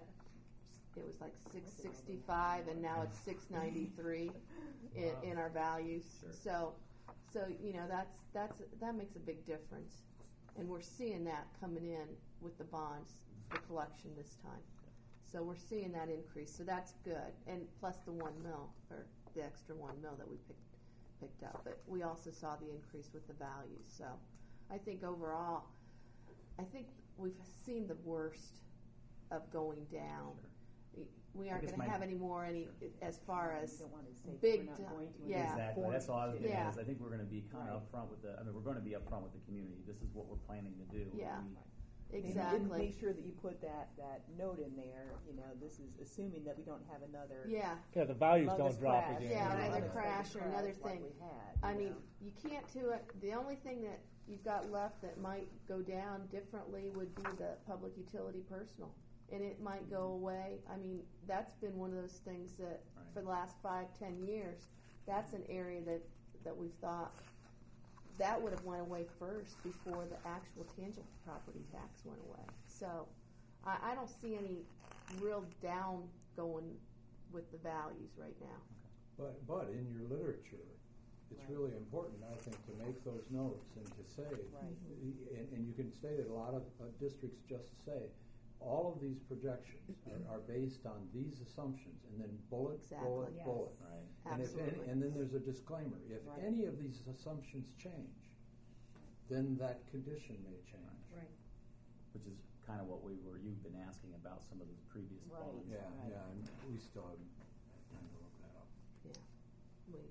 it was like six sixty-five, and now it's six ninety-three in, in our values. Sure. So, so you know, that's that's that makes a big difference, and we're seeing that coming in with the bonds, the collection this time. So we're seeing that increase. So that's good, and plus the one mil or the extra one mil that we picked picked up. But we also saw the increase with the values. So I think overall, I think we've seen the worst of going down. We aren't I guess going to my- have any more any as far as You don't want to say big we're d- not going to. yeah. Exactly, Forward that's all I was to. getting Yeah. at, is I think we're gonna be kinda Right. upfront with the, I mean, we're gonna be upfront with the community. This is what we're planning to do. Yeah. We- And- And exactly. make sure that you put that, that note in there, you know, this is assuming that we don't have another. Yeah. Yeah, the values humongous don't drop crash, again. Yeah, you know, another unexpected crash or another crash like thing. we had, I you mean, know. you can't do it. The only thing that you've got left that might go down differently would be the public utility personal. And it might go away. I mean, that's been one of those things that Right. for the last five, ten years, that's an area that, that we've thought that would have went away first before the actual tangible property tax went away. So I, I don't see any real down going with the values right now. But, but in your literature, it's Right. really important, I think, to make those notes and to say, Right. and, and you can state it, a lot of uh, districts just say, all of these projections are, are based on these assumptions, and then bullet, Exactly. bullet, Yes. bullet. Right. And if any, Absolutely. and then there's a disclaimer, if Right. any of these assumptions change, then that condition may change. Right. Which is kinda what we were, you've been asking about some of those previous Right. bonds. Yeah, Right. yeah, and we still haven't had time to look that up. Yeah. Wait.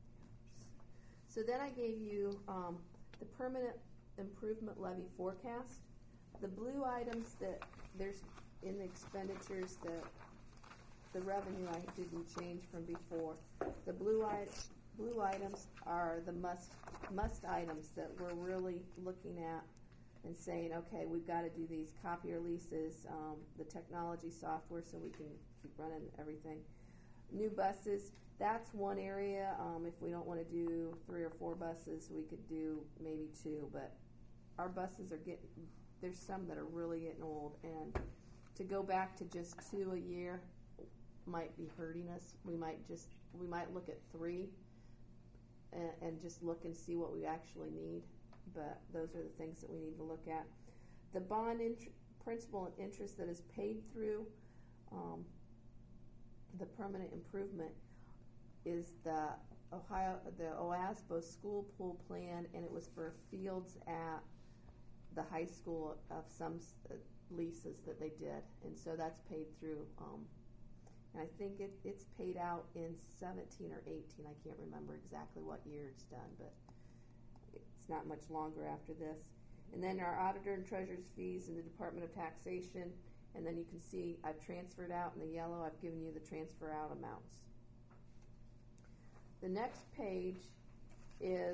So then I gave you um, the permanent improvement levy forecast. The blue items that there's in the expenditures, the the revenue I didn't change from before. The blue I, blue items are the must must items that we're really looking at and saying, okay, we've got to do these copier leases, um, the technology software so we can keep running everything. New buses, that's one area. Um, if we don't want to do three or four buses, we could do maybe two, but our buses are getting, there's some that are really getting old, and to go back to just two a year might be hurting us. We might just, we might look at three and, and just look and see what we actually need, but those are the things that we need to look at. The bond int- principal and interest that is paid through um, the permanent improvement is the Ohio, the O A S B O school pool plan, and it was for fields at the high school of some uh, leases that they did, and so that's paid through. Um, and I think it, it's paid out in seventeen or eighteen. I can't remember exactly what year it's done, but it's not much longer after this. And then our auditor and treasurer's fees in the Department of Taxation, and then you can see I've transferred out in the yellow. I've given you the transfer out amounts. The next page is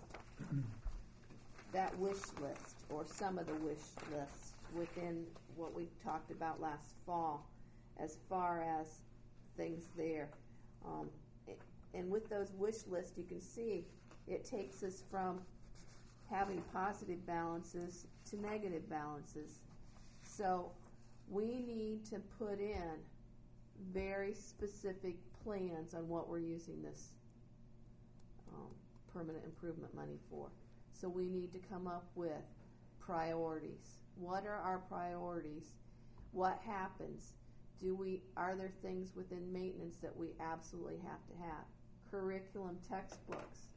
that wish list, or some of the wish lists within what we talked about last fall as far as things there. Um, and with those wish lists, you can see it takes us from having positive balances to negative balances. So we need to put in very specific plans on what we're using this um, permanent improvement money for. So we need to come up with priorities. What are our priorities? What happens? Do we, are there things within maintenance that we absolutely have to have? Curriculum textbooks.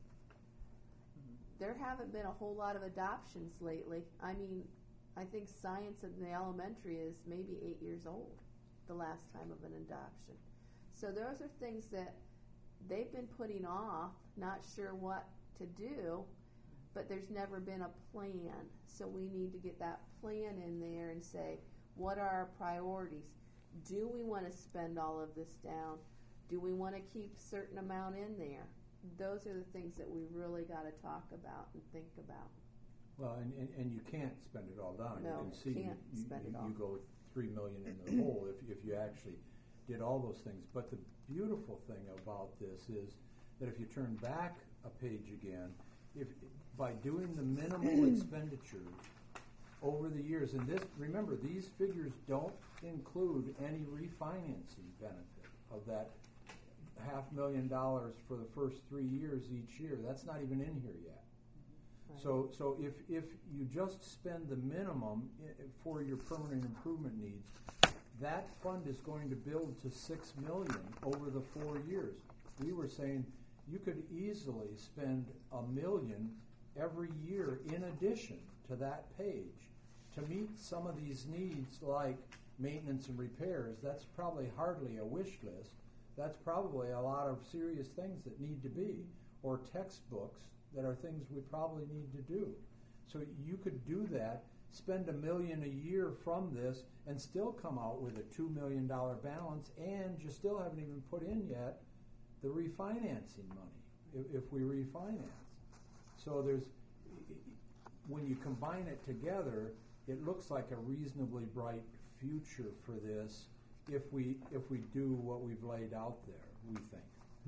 There haven't been a whole lot of adoptions lately. I mean, I think science in the elementary is maybe eight years old, the last time of an adoption. So those are things that they've been putting off, not sure what to do, but there's never been a plan. So we need to get that plan in there and say, what are our priorities? Do we want to spend all of this down? Do we want to keep a certain amount in there? Those are the things that we really got to talk about and think about. Well, and, and, and you can't spend it all down. No, you can see can't you, spend you, it all. you go three million in the hole if, if you actually did all those things. But the beautiful thing about this is that if you turn back a page again, if by doing the minimal expenditures over the years, and this, remember, these figures don't include any refinancing benefit of that half million dollars for the first three years each year. That's not even in here yet. Right. So, so if if you just spend the minimum i- for your permanent improvement needs, that fund is going to build to six million over the four years. We were saying you could easily spend a million every year in addition to that page to meet some of these needs like maintenance and repairs. That's probably hardly a wish list. That's probably a lot of serious things that need to be, or textbooks that are things we probably need to do. So you could do that, spend a million a year from this, and still come out with a two million dollars balance, and you still haven't even put in yet the refinancing money, if, if we refinance. So there's, when you combine it together, it looks like a reasonably bright future for this if we if we do what we've laid out there, we think.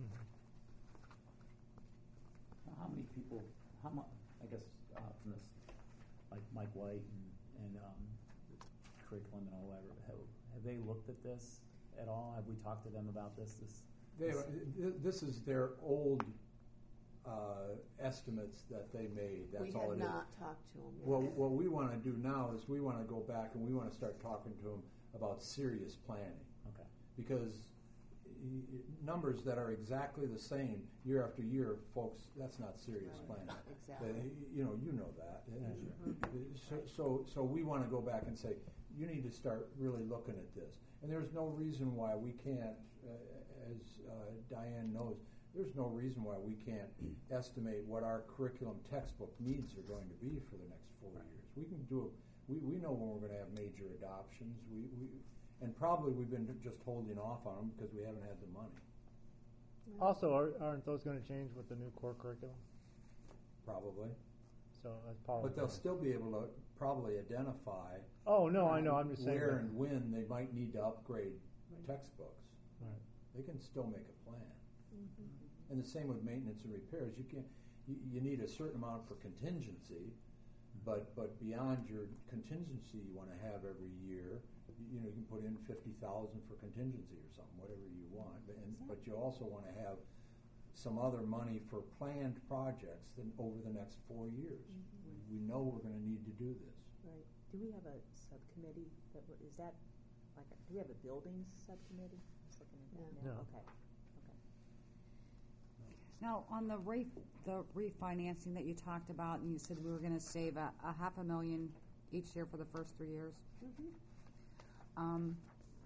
How many people, how much, I guess, uh, from this, like Mike White and, and um, curriculum and all that, have, have they looked at this at all? Have we talked to them about this? This, They, this th- this is their old uh, estimates that they made. That's we all have it is. not talked to them yet. Well, what we want to do now is we want to go back and we want to start talking to them about serious planning, okay. because y- y- numbers that are exactly the same year after year, folks, that's not serious Right. planning. Exactly. Uh, You know, you know that. Mhm. So, so, so we want to go back and say, you need to start really looking at this. And there's no reason why we can't, uh, as uh, Diane knows, there's no reason why we can't estimate what our curriculum textbook needs are going to be for the next four years. We can do it. We, we know when we're going to have major adoptions. We, we and probably we've been just holding off on them because we haven't had the money. Also, are, aren't those going to change with the new core curriculum? Probably. so that's probably. But they'll still be able to probably identify Oh, no, I know, I'm just saying. where that- and when they might need to upgrade textbooks. Right. They can still make a plan. Mm-hmm. And the same with maintenance and repairs. You can you, you need a certain amount for contingency, but but beyond your contingency you want to have every year, you, you know, you can put in fifty thousand for contingency or something, whatever you want. But, and, but you also want to have some other money for planned projects than over the next four years. Mm-hmm. We know we're going to need to do this. Right. Do we have a subcommittee that, we're- is that, like, a- do we have a buildings subcommittee? I was looking at that now. No. Okay, okay. Now, on the re, the refinancing that you talked about, and you said we were gonna save a, a half a million each year for the first three years. Um,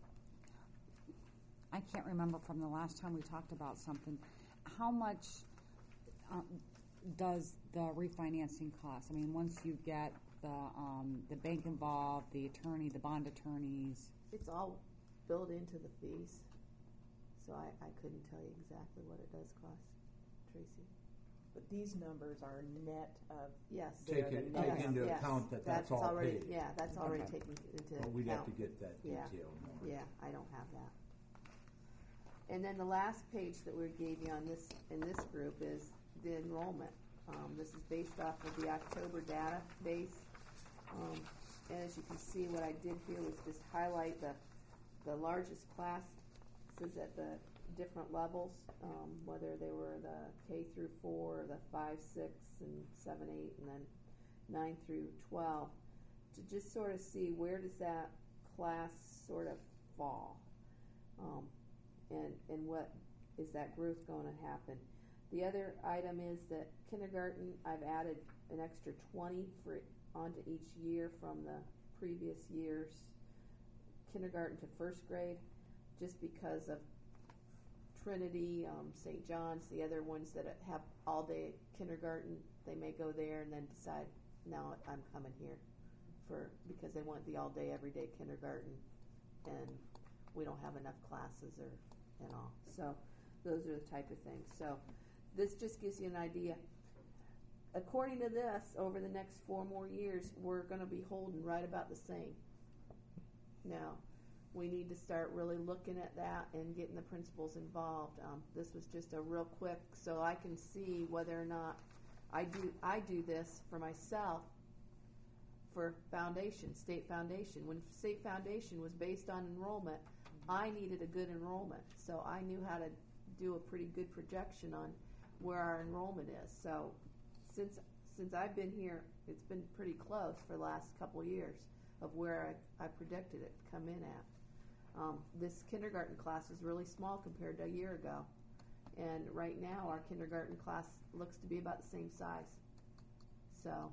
I can't remember from the last time we talked about something, how much, um, does the refinancing cost? I mean, once you get the, um, the bank involved, the attorney, the bond attorneys, It's all built into the fees, so I, I couldn't tell you exactly what it does cost, Tracy. But these numbers are net of, Yes. Take They're it, the take net. into Yes, account that that's all already, paid. yeah, that's already Okay. taken into account. But we'd have to get that Yeah. detail more. Yeah, I don't have that. And then the last page that we gave you on this, in this group is the enrollment. Um, this is based off of the October database. Um, and as you can see, what I did here was just highlight the, the largest classes at the different levels, um, whether they were the K through four, or the five, six, and seven, eight, and then nine through twelve, to just sort of see where does that class sort of fall, um, and and what is that growth going to happen. The other item is that kindergarten, I've added an extra twenty for onto each year from the previous year's kindergarten to first grade, just because of Trinity, um, Saint John's, the other ones that have all-day kindergarten, they may go there and then decide, no, I'm coming here for because they want the all-day, everyday kindergarten, and we don't have enough classes or and all. So those are the type of things. So this just gives you an idea. According to this, over the next four more years, we're going to be holding right about the same. Now, we need to start really looking at that and getting the principals involved. Um, this was just a real quick, so I can see whether or not I do. I do this for myself for foundation, state foundation. When state foundation was based on enrollment, I needed a good enrollment, so I knew how to do a pretty good projection on where our enrollment is. So since since I've been here, it's been pretty close for the last couple of years of where I, I predicted it to come in at. Um, this kindergarten class is really small compared to a year ago, and right now our kindergarten class looks to be about the same size. So,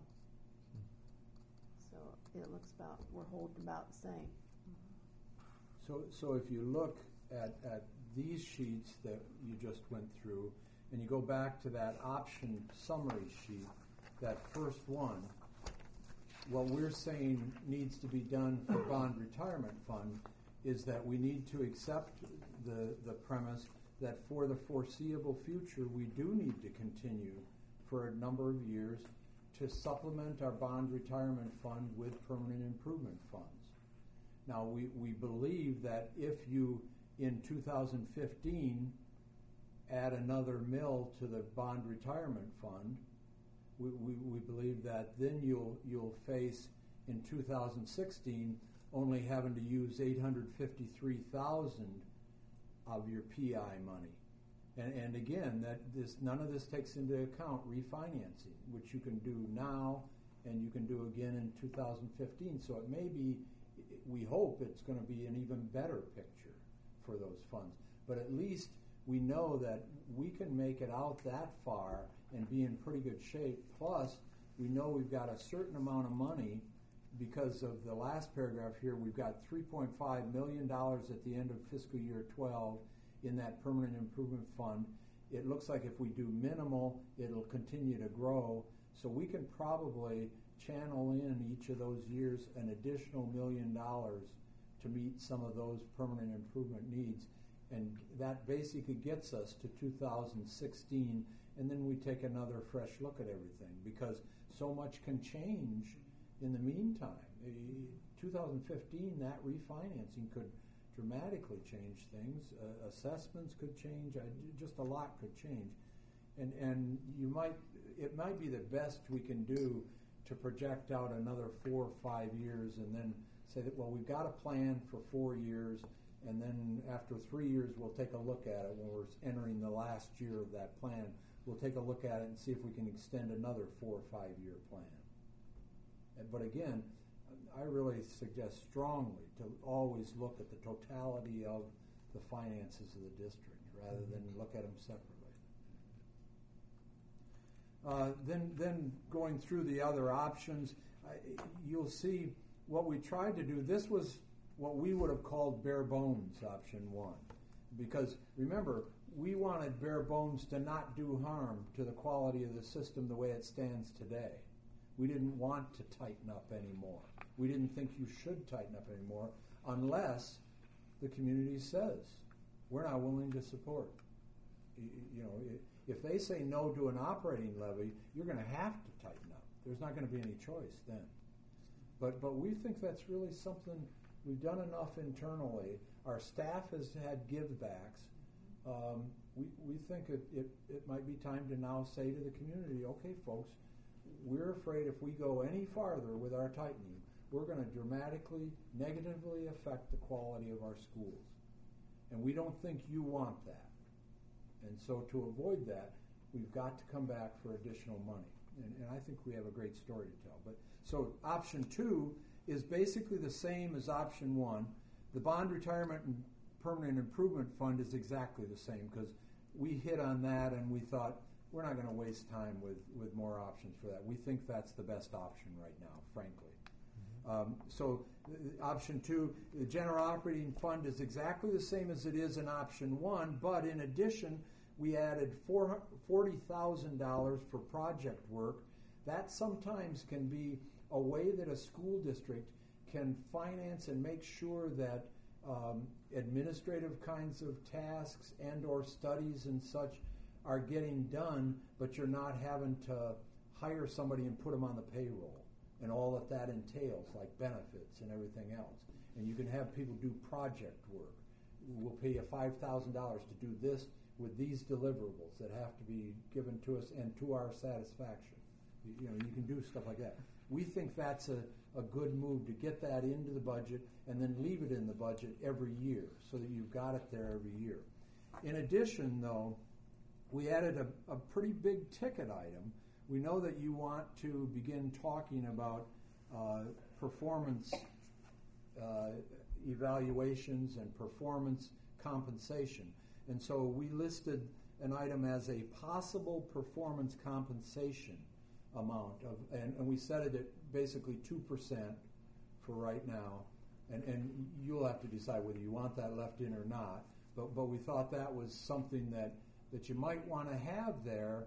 so it looks about we're holding about the same. So, so if you look at, at these sheets that you just went through, and you go back to that option summary sheet, that first one, what we're saying needs to be done for bond retirement fund is that we need to accept the, the premise that for the foreseeable future, we do need to continue for a number of years to supplement our bond retirement fund with permanent improvement funds. Now, we, we believe that if you, in two thousand fifteen, add another mill to the bond retirement fund, we, we, we believe that then you'll, you'll face, in two thousand sixteen, only having to use eight hundred fifty-three thousand dollars of your P I money. And, and again, that this none of this takes into account refinancing, which you can do now and you can do again in two thousand fifteen. So it may be, we hope it's going to be an even better picture for those funds. But at least we know that we can make it out that far and be in pretty good shape. Plus, we know we've got a certain amount of money because of the last paragraph here. We've got three point five million dollars at the end of fiscal year twelve in that permanent improvement fund. It looks like if we do minimal, it'll continue to grow. So we can probably channel in each of those years an additional million dollars to meet some of those permanent improvement needs. And that basically gets us to two thousand sixteen, and then we take another fresh look at everything, because so much can change in the meantime. Uh, two thousand fifteen, that refinancing could dramatically change things. Uh, assessments could change. Uh, just a lot could change. And and you might it might be the best we can do to project out another four or five years, and then say that, well, we've got a plan for four years, and then after three years we'll take a look at it when we're entering the last year of that plan. We'll take a look at it and see if we can extend another four or five year plan. But again, I really suggest strongly to always look at the totality of the finances of the district rather than look at them separately. Uh, then, then going through the other options, uh, you'll see what we tried to do. This was what we would have called bare bones option one, because remember, we wanted bare bones to not do harm to the quality of the system the way it stands today. We didn't want to tighten up anymore. We didn't think you should tighten up anymore unless the community says, we're not willing to support. You, you know, it, if they say no to an operating levy, you're going to have to tighten up. There's not going to be any choice then. But but we think that's really something we've done enough internally. Our staff has had givebacks. Um, we, we think it, it, it might be time to now say to the community, okay, folks, we're afraid if we go any farther with our tightening, we're going to dramatically, negatively affect the quality of our schools. And we don't think you want that. And so to avoid that, we've got to come back for additional money. And, and I think we have a great story to tell. But so option two is basically the same as option one. The bond retirement and permanent improvement fund is exactly the same, because we hit on that and we thought we're not going to waste time with, with more options for that. We think that's the best option right now, frankly. Um, so uh, option two, the general operating fund is exactly the same as it is in option one, but in addition, we added forty thousand dollars for project work. That sometimes can be a way that a school district can finance and make sure that um, administrative kinds of tasks and or studies and such are getting done, but you're not having to hire somebody and put them on the payroll and all that that entails, like benefits and everything else. And you can have people do project work. We'll pay you five thousand dollars to do this with these deliverables that have to be given to us and to our satisfaction. You, you know, you can do stuff like that. We think that's a, a good move to get that into the budget and then leave it in the budget every year so that you've got it there every year. In addition, though, we added a, a pretty big ticket item. We know that you want to begin talking about uh, performance uh, evaluations and performance compensation. And so we listed an item as a possible performance compensation amount of, and, and we set it at basically two percent for right now. And, and you'll have to decide whether you want that left in or not. But, but we thought that was something that, that you might want to have there,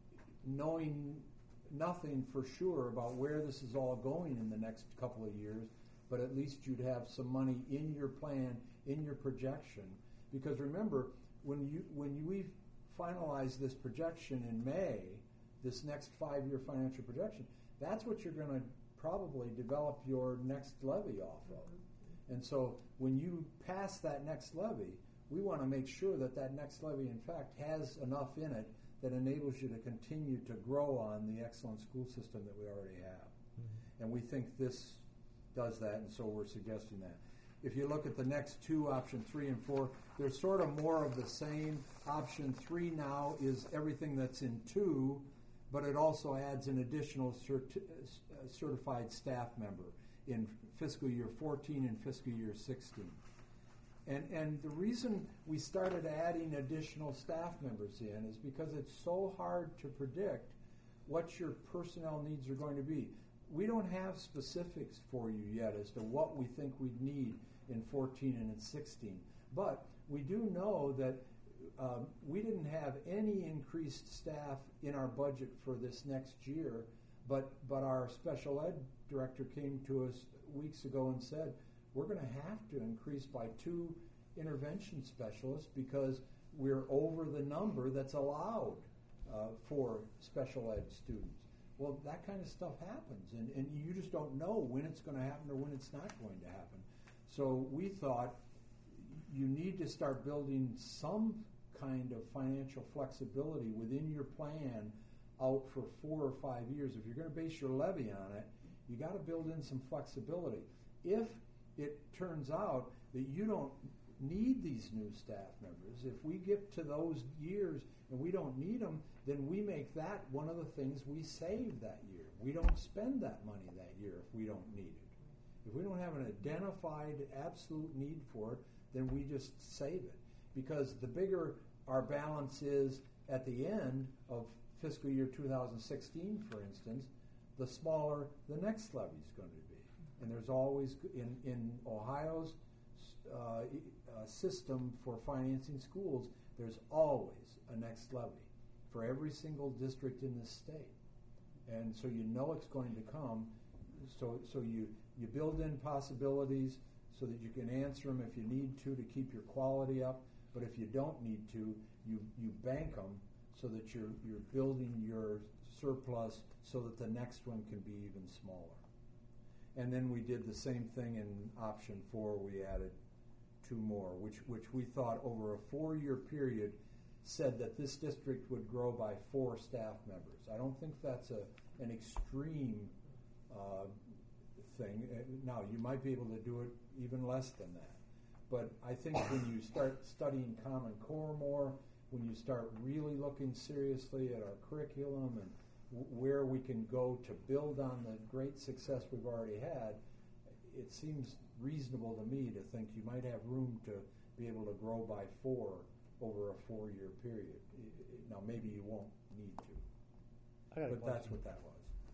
knowing nothing for sure about where this is all going in the next couple of years, but at least you'd have some money in your plan, in your projection. Because remember, when you when you, we finalize this projection in May, this next five-year financial projection, that's what you're going to probably develop your next levy off of. Mm-hmm. And so when you pass that next levy, we want to make sure that that next levy, in fact, has enough in it that enables you to continue to grow on the excellent school system that we already have. Mm-hmm. And we think this does that, and so we're suggesting that. If you look at the next two, option three and four, they're sort of more of the same. Option three now is everything that's in two, but it also adds an additional certi- uh, certified staff member in fiscal year fourteen and fiscal year sixteen. And and the reason we started adding additional staff members in is because it's so hard to predict what your personnel needs are going to be. We don't have specifics for you yet as to what we think we'd need in fourteen and in sixteen. But we do know that um, we didn't have any increased staff in our budget for this next year, but, but our special ed director came to us weeks ago and said, we're going to have to increase by two intervention specialists because we're over the number that's allowed uh, for special ed students. Well, that kind of stuff happens, and, and you just don't know when it's going to happen or when it's not going to happen. So we thought you need to start building some kind of financial flexibility within your plan out for four or five years. If you're going to base your levy on it, you got to build in some flexibility. If it turns out that you don't need these new staff members, if we get to those years and we don't need them, then we make that one of the things we save that year. We don't spend that money that year if we don't need it. If we don't have an identified absolute need for it, then we just save it. Because the bigger our balance is at the end of fiscal year two thousand sixteen, for instance, the smaller the next levy is going to be. And there's always, in, in Ohio's uh, uh, system for financing schools, there's always a next levy for every single district in this state. And so you know it's going to come, so so you, you build in possibilities so that you can answer them if you need to to keep your quality up, but if you don't need to, you, you bank them so that you're, you're building your surplus so that the next one can be even smaller. And then we did the same thing in option four. We added two more, which, which we thought over a four-year period said that this district would grow by four staff members. I don't think that's a an extreme uh, thing. Now, you might be able to do it even less than that. But I think when you start studying Common Core more, when you start really looking seriously at our curriculum and w- where we can go to build on the great success we've already had, it seems reasonable to me to think you might have room to be able to grow by four over a four-year period. I- I- Now, maybe you won't need to, I got a but that's question. what that was.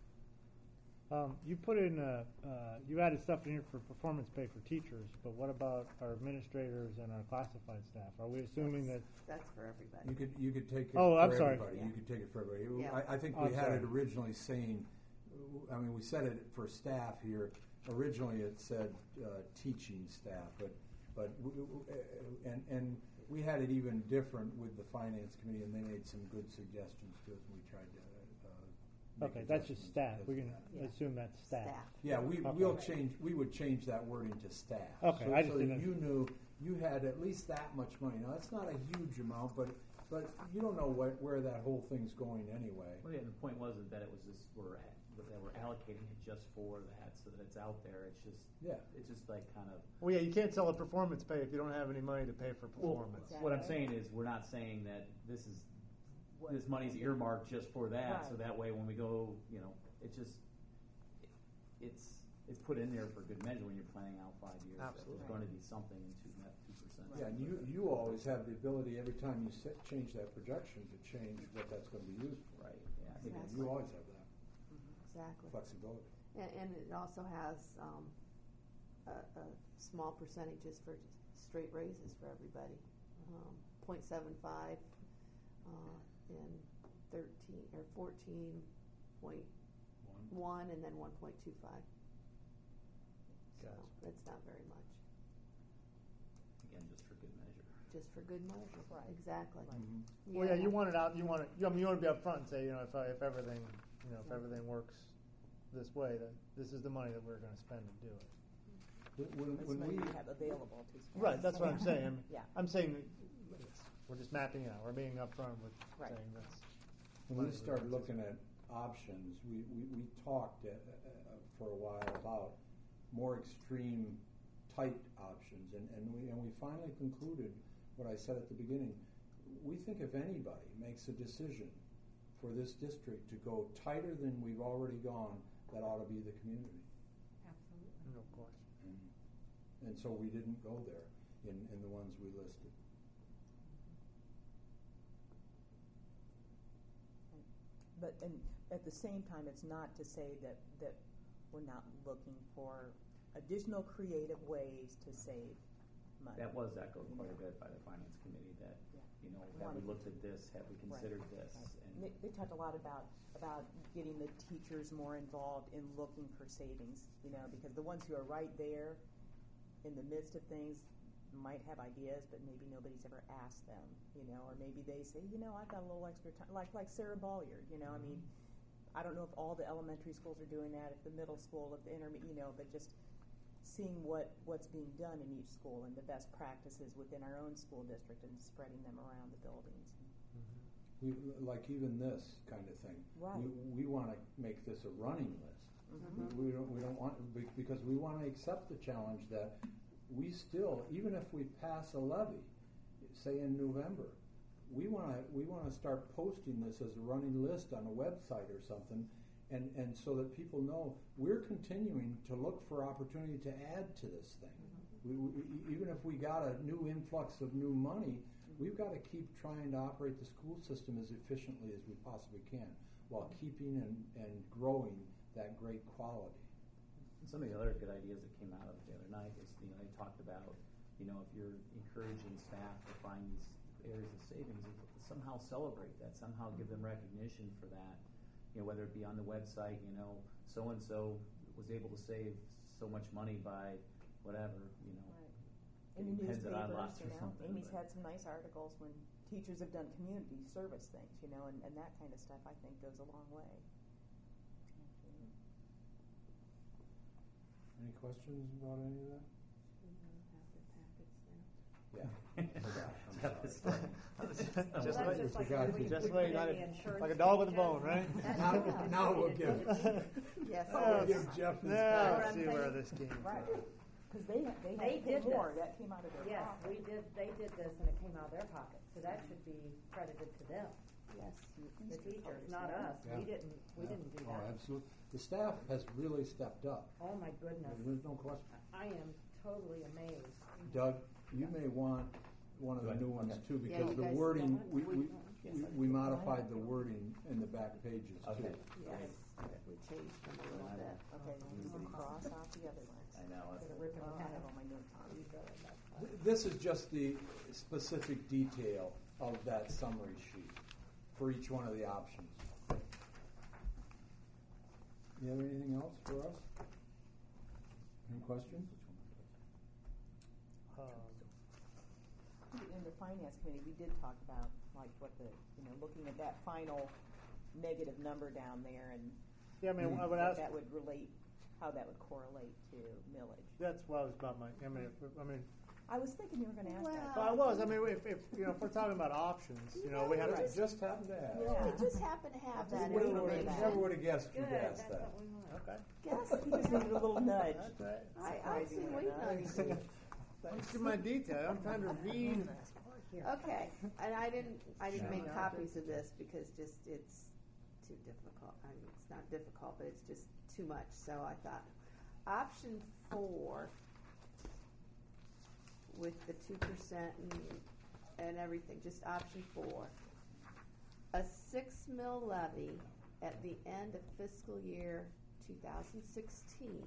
Um, you put in, uh, uh, you added stuff in here for performance pay for teachers, but what about our administrators and our classified staff? Are we assuming that? That's for everybody. You could you could take it Oh, for I'm sorry. everybody. Yeah. You could take it for everybody. Yeah. I, I think Oh, we I'm had sorry. it originally saying, I mean, we said it for staff here. Originally, it said uh, teaching staff, but but we, uh, and and we had it even different with the finance committee, and they made some good suggestions to us, and we tried to. Uh, make Okay, that's just adjustments staff. because We of can that. Yeah. assume that's staff. Staff. Yeah, we Okay. we'll change. We would change that wording to staff. Okay, so, I just so that didn't- you knew you had at least that much money. Now that's not a huge amount, but but you don't know what, where that whole thing's going anyway. Well, yeah, the point wasn't that it was just, we're, at- that we're allocating it just for that, so that it's out there. It's just, Yeah. it's just like kind of. Well, yeah, you can't sell a performance pay if you don't have any money to pay for performance. What I'm saying is, we're not saying that this is, this money's earmarked just for that, so Right. that way when we go, you know, it's just, it's, it's put in there for good measure when you're planning out five years. that Absolutely. There's going to be something to that two percent. Yeah, and you, you always have the ability every time you set, change that projection to change what that's going to be used for. Right, yeah. I think You, it's- you always have that Exactly. flexibility. And, and it also has um, a, a small percentages for straight raises for everybody. Um, point seven five uh, and thirteen or fourteen point one, and then one point two five. So Gotcha. that's not very much. Again, just for good measure. Just for good measure. Right. Exactly. Mhm. Well, yeah, you want it out. You want it. I mean, you want to be up front and say, you know, if I, if everything, you know, if everything works this way, that this is the money that we're going to spend to do it. When, when, That's when money we you have available to spend. Right. That's what I'm saying. I mean, Yeah. I'm saying that it's, we're just mapping it out. We're being upfront with Right. saying that's. When we started looking at options, we, we, we talked uh, uh, for a while about more extreme, tight options, and, and we and we finally concluded what I said at the beginning. We think if anybody makes a decision for this district to go tighter than we've already gone, that ought to be the community. Absolutely. No question. And, and so we didn't go there in, in the ones we listed. But and at the same time, it's not to say that, that we're not looking for additional creative ways to save money. That was echoed quite a bit by the finance committee, that, Yeah. you know, have we looked at this, have we considered this? Right. And They, they talked a lot about about getting the teachers more involved in looking for savings, you know, because the ones who are right there in the midst of things, might have ideas, but maybe nobody's ever asked them, you know, or maybe they say, you know, I've got a little extra time, like like Sarah Bolliard, you know, I mean, I don't know if all the elementary schools are doing that, if the middle school, if the intermediate, you know, but just seeing what, what's being done in each school and the best practices within our own school district and spreading them around the buildings. We, like even this kind of thing. Right. We, we want to make this a running list. Mhm. We, we don't, we don't want, be- because we want to accept the challenge that we still, even if we pass a levy, say in November, we want to, we want to start posting this as a running list on a website or something, and, and so that people know we're continuing to look for opportunity to add to this thing. We, we, even if we got a new influx of new money, we've got to keep trying to operate the school system as efficiently as we possibly can, while keeping and, and growing that great quality. And some of the other good ideas that came out of it the other night is, you know, they talked about, you know, if you're encouraging staff to find these areas of savings, somehow celebrate that, somehow give them recognition for that, you know, whether it be on the website, you know, so-and-so was able to save so much money by whatever, you know. Right. In the Pens that I newspapers, lost you or know, something, Amy's but- had some nice articles when teachers have done community service things, you know, and, and that kind of stuff I think goes a long way. Any questions about any of that? Yeah. Just Well, like, that's just like forgot when we- just we like, put not in a- the insurance like a dog with a agent. bone, right? Now, now we'll give, Yes. Oh, give Jeff his. now what I I'm see where saying? this came from. Right. Because they, they They had to pay did more, this. that came out of their Yes, pocket. we did, they did this and it came out of their pocket, so that should be credited to them, Yes. the teachers, not us. We Yeah. didn't, we Yeah. didn't do Oh, that. absolutely. The staff has really stepped up. Oh, my goodness. There's no question. I am totally amazed. Doug, you may want one of the new ones too, Yeah, because you the guys wording, don't we, want- we, Yes, we- I we do. modified the wording in the back pages too. Okay. Yes. We changed them a little bit. Okay, then we'll cross out the other ones. I know. I'm gonna rip them out of all my notes on. Th- This is just the specific detail of that summary sheet for each one of the options. You have anything else for us? Any questions? Um, In the finance committee, we did talk about like what the, you know, looking at that final negative number down there and Yeah, I mean, I would what ask, that would relate, how that would correlate to millage. that's what I was about my, I mean, if, I mean, I was thinking you were going to ask that. well, I was, I mean, if, if, you know, if we're talking about options, you know, we have Right. to, Just happened to ask. Yeah. We just happen to have that Wait a Never minute. information. never would have guessed Good, you'd that's ask that. what we want. okay. Yes, he just needed a little nudge. That's right. I, I've been waiting on you. Thanks for my detail, I'm trying to read. Okay, and I didn't, I didn't make Yeah. copies of this because just, it's too difficult. I mean, it's not difficult, but it's just too much, so I thought, option four, with the two percent and, and everything, just option four. A six mil levy at the end of fiscal year two thousand sixteen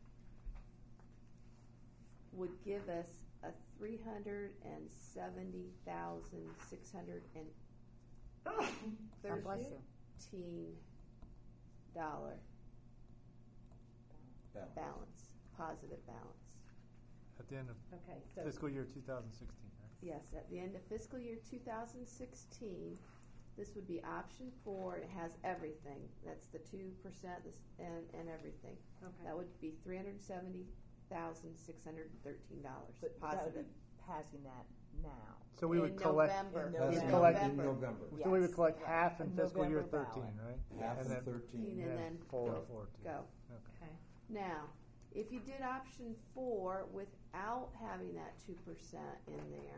would give us a three hundred and seventy thousand six hundred and God bless you. thirteen dollar Balance. balance, positive balance. At the end of Okay, so, fiscal year two thousand sixteen, right? Yes, at the end of fiscal year two thousand sixteen, this would be option four. It has everything. That's the two percent and, and everything. okay. That would be three hundred seventy thousand six hundred thirteen dollars But that would positive. be passing that now. So we would In collect, November. in That's In in collect- in November. so we would Yes, collect right. half in A fiscal year November thirteen, ballot. right? Half And of then- thirteen. And and then full go, of fourteen. go. Okay. Okay. Now, if you did option four without having that two percent in there,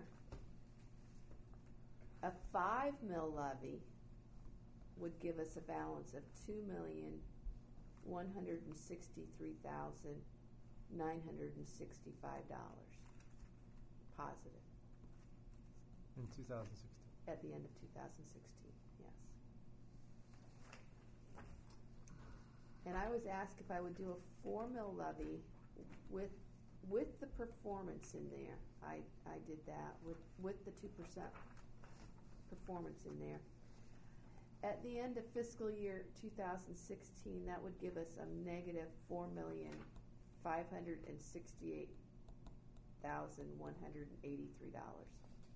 a five mil levy would give us a balance of two million one hundred and sixty-three thousand nine hundred and sixty-five dollars positive In two thousand sixteen. at the end of two thousand sixteen. Yes. And I was asked if I would do a four mil levy with with the performance in there. I I did that with with the two percent performance in there. At the end of fiscal year two thousand sixteen, that would give us a negative four million five hundred and sixty-eight thousand one hundred and eighty-three dollars.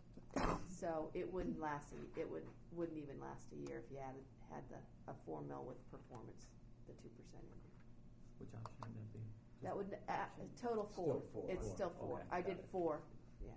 So it wouldn't last. A, it would wouldn't even last a year if you had had the a four mil with performance, the two percent in there. Which option would that be? That would uh, total four. Still four. It's Four. still four. Okay, I got did it. four. Yeah.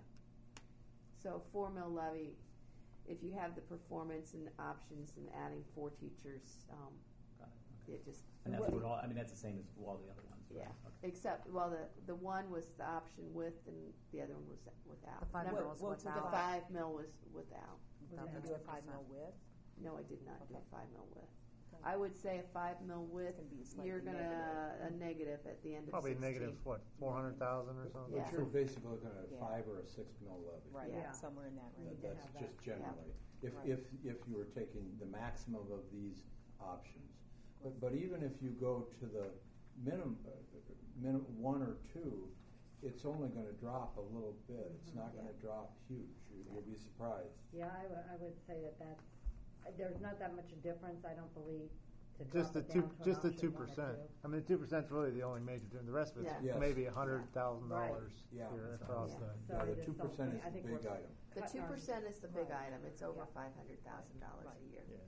So four mil levy. If you have the performance and options and adding four teachers, um, Got it, okay. it just And that's what all, I mean, that's the same as all the other ones, right? yeah. Okay. Except well, the the one was the option with, and the other one was without. The five Remember, mil was what- The without. five mil was without. Without Did the you do a two five percent. mil with? No, I did not do a Okay. five mil with. Okay. I would say a five mil with. It's gonna be slightly You're gonna a negative at the end of Probably sixteen. negative, what, four hundred thousand or something? Yeah. But you're basically looking at a Yeah. five or a six mil levy. Right, Yeah. somewhere in that We range. need to That's have that. just generally. If, Right. if, if you were taking the maximum of these options. But, but even if you go to the minimum, uh, minimum one or two, it's only gonna drop a little bit. It's not gonna drop huge. You- You'll be surprised. Yeah, I would, I would say that that's, there's not that much a difference, I don't believe, to Just the drop it two, down to an just the option two one or percent. two. I mean, the two percent's really the only major difference. The rest of Yeah. it's Yes. maybe a hundred thousand Right. dollars Yeah. here That's across right. the. So Yeah, it the is two percent something- is I the think big we're- item. The Cut two our- percent is the big Right. item. It's over Yeah. five hundred thousand dollars Right. a year. Yeah.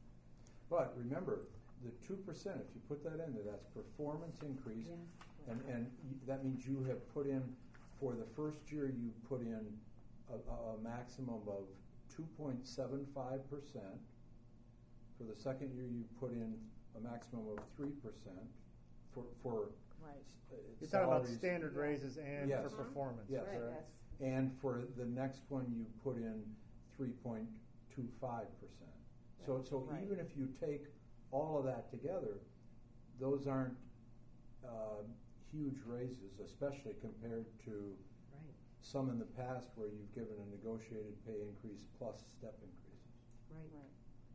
But remember, the two percent, if you put that in there, that's performance increase. Yes. And, and y- that means you have put in, for the first year, you put in a, a, a maximum of two point seven five percent. For the second year, you put in a maximum of three percent for, for Right. uh, You're talking about salaries. standard raises and Yes. for performance. Yes. Right, correct? yes. And for the next one, you put in three point two five percent. So, so Right. even if you take all of that together, those aren't uh, huge raises, especially compared to Right, some in the past where you've given a negotiated pay increase plus step increases. right. Right.